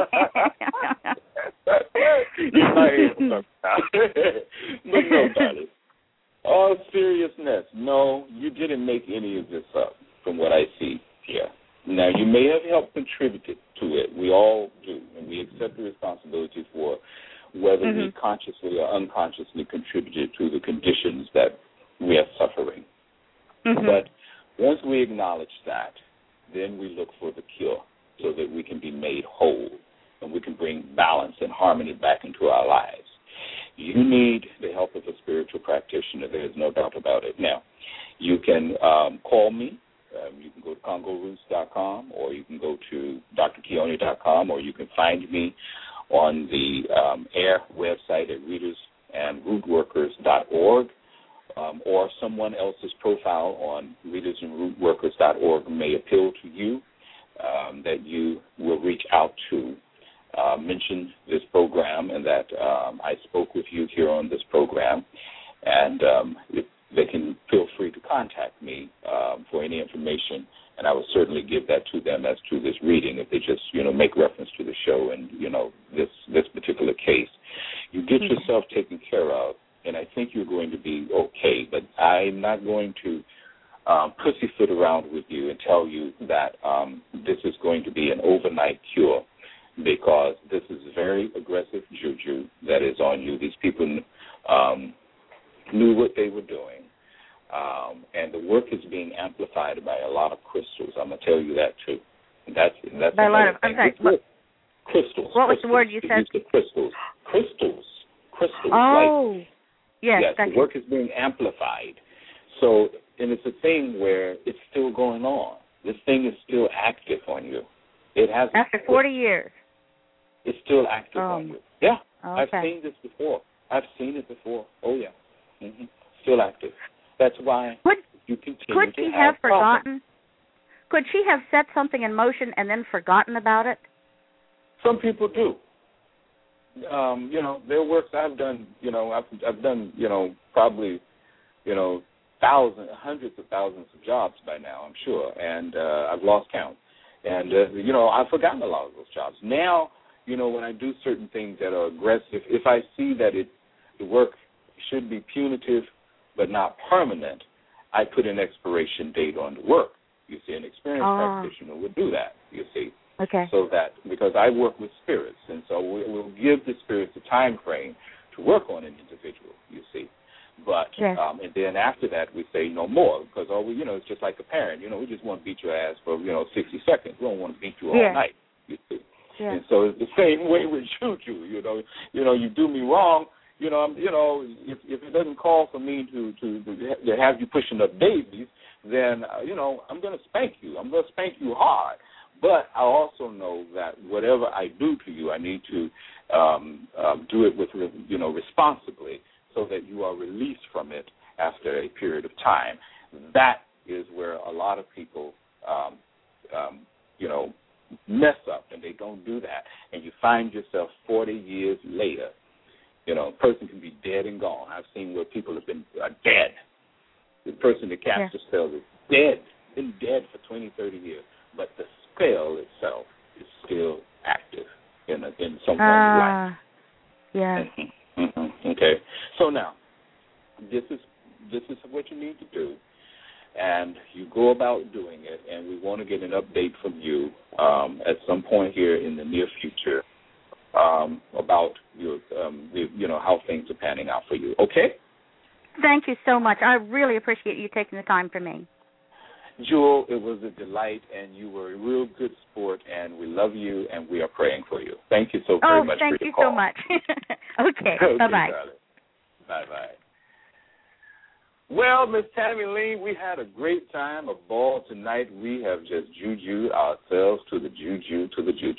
there. But no, darling. All seriousness, no, you didn't make any of this up from what I see here. Now, you may have helped contributed to it. We all do, and we accept the responsibility for whether we consciously or unconsciously contributed to the conditions that we are suffering. But once we acknowledge that, then we look for the cure so that we can be made whole and we can bring balance and harmony back into our lives. You need the help of a spiritual practitioner. There is no doubt about it. Now, you can call me. You can go to CongoRoots.com, or you can go to drkeone.com, or you can find me on the AIR website at readersandrootworkers.org, or someone else's profile on readersandrootworkers.org may appeal to you, that you will reach out to. Mention this program and that I spoke with you here on this program, and if they can feel free to contact me for any information, and I will certainly give that to them as to this reading if they just, make reference to the show and, this particular case. You get yourself taken care of, and I think you're going to be okay, but I'm not going to pussyfoot around with you and tell you that this is going to be an overnight cure, because this is very aggressive juju that is on you. These people knew what they were doing, and the work is being amplified by a lot of crystals. I'm going to tell you that, too. That's by a lot of, I'm sorry, crystals. What was the word you said? Crystals. Oh, yes. The work is being amplified. So, and it's a thing where it's still going on. This thing is still active on you. It has after 40 years. It's still active on you. Yeah, okay. I've seen this before. I've seen it before. Oh, yeah. Still active. That's why you continue could she have forgotten? Could she have set something in motion and then forgotten about it? Some people do. There are works I've done, I've done, probably, thousands, hundreds of thousands of jobs by now, I'm sure, and I've lost count. And, I've forgotten a lot of those jobs. Now, when I do certain things that are aggressive, if I see that the work should be punitive but not permanent, I put an expiration date on the work. You see, an experienced practitioner would do that, you see. Okay. So that, because I work with spirits, and so we'll give the spirits a time frame to work on an individual, you see. But, yes. And then after that, we say no more, because it's just like a parent. We just want to beat your ass for, 60 seconds. We don't want to beat you all night, you see. Yeah. And so it's the same way with you. You do me wrong. If it doesn't call for me to have you pushing up daisies, then I'm going to spank you. I'm going to spank you hard. But I also know that whatever I do to you, I need to do it with responsibly, so that you are released from it after a period of time. That is where a lot of people mess up, and they don't do that. And you find yourself 40 years later, a person can be dead and gone. I've seen where people have been dead. The person that cast the spell is dead, been dead for 20, 30 years. But the spell itself is still active in someone's life. Yeah. Okay. So now, this is what you need to do. And you go about doing it, and we want to get an update from you at some point here in the near future about your, how things are panning out for you. Okay? Thank you so much. I really appreciate you taking the time for me. Jewel, it was a delight, and you were a real good sport, and we love you, and we are praying for you. Thank you so very much for your call. Oh, thank you so much. Okay, bye-bye. Bye-bye. Well, Miss Tammy Lee, we had a great time, a ball tonight. We have just jujued ourselves to the juju,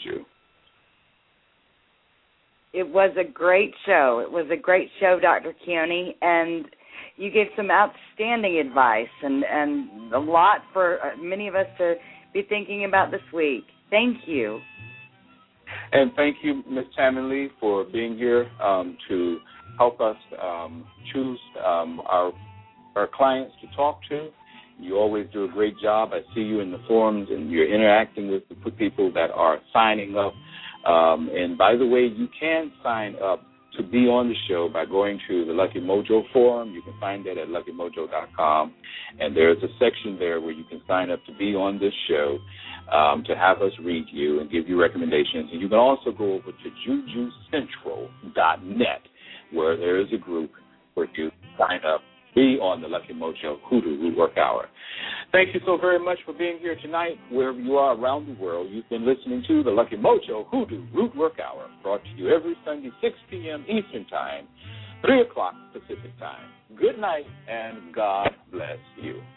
It was a great show. Dr. Keone, and you gave some outstanding advice and a lot for many of us to be thinking about this week. Thank you. And thank you, Ms. Tammy Lee, for being here to help us choose our clients to talk to. You always do a great job. I see you in the forums, and you're interacting with the people that are signing up. And by the way, you can sign up to be on the show by going to the Lucky Mojo forum. You can find that at luckymojo.com. And there's a section there where you can sign up to be on this show, to have us read you and give you recommendations. And you can also go over to jujucentral.net, where there is a group where you sign up, be on the Lucky Mojo Hoodoo Root Work Hour. Thank you so very much for being here tonight, wherever you are around the world. You've been listening to the Lucky Mojo Hoodoo Root Work Hour, brought to you every Sunday, 6 p.m. Eastern Time, 3 o'clock Pacific Time. Good night, and God bless you.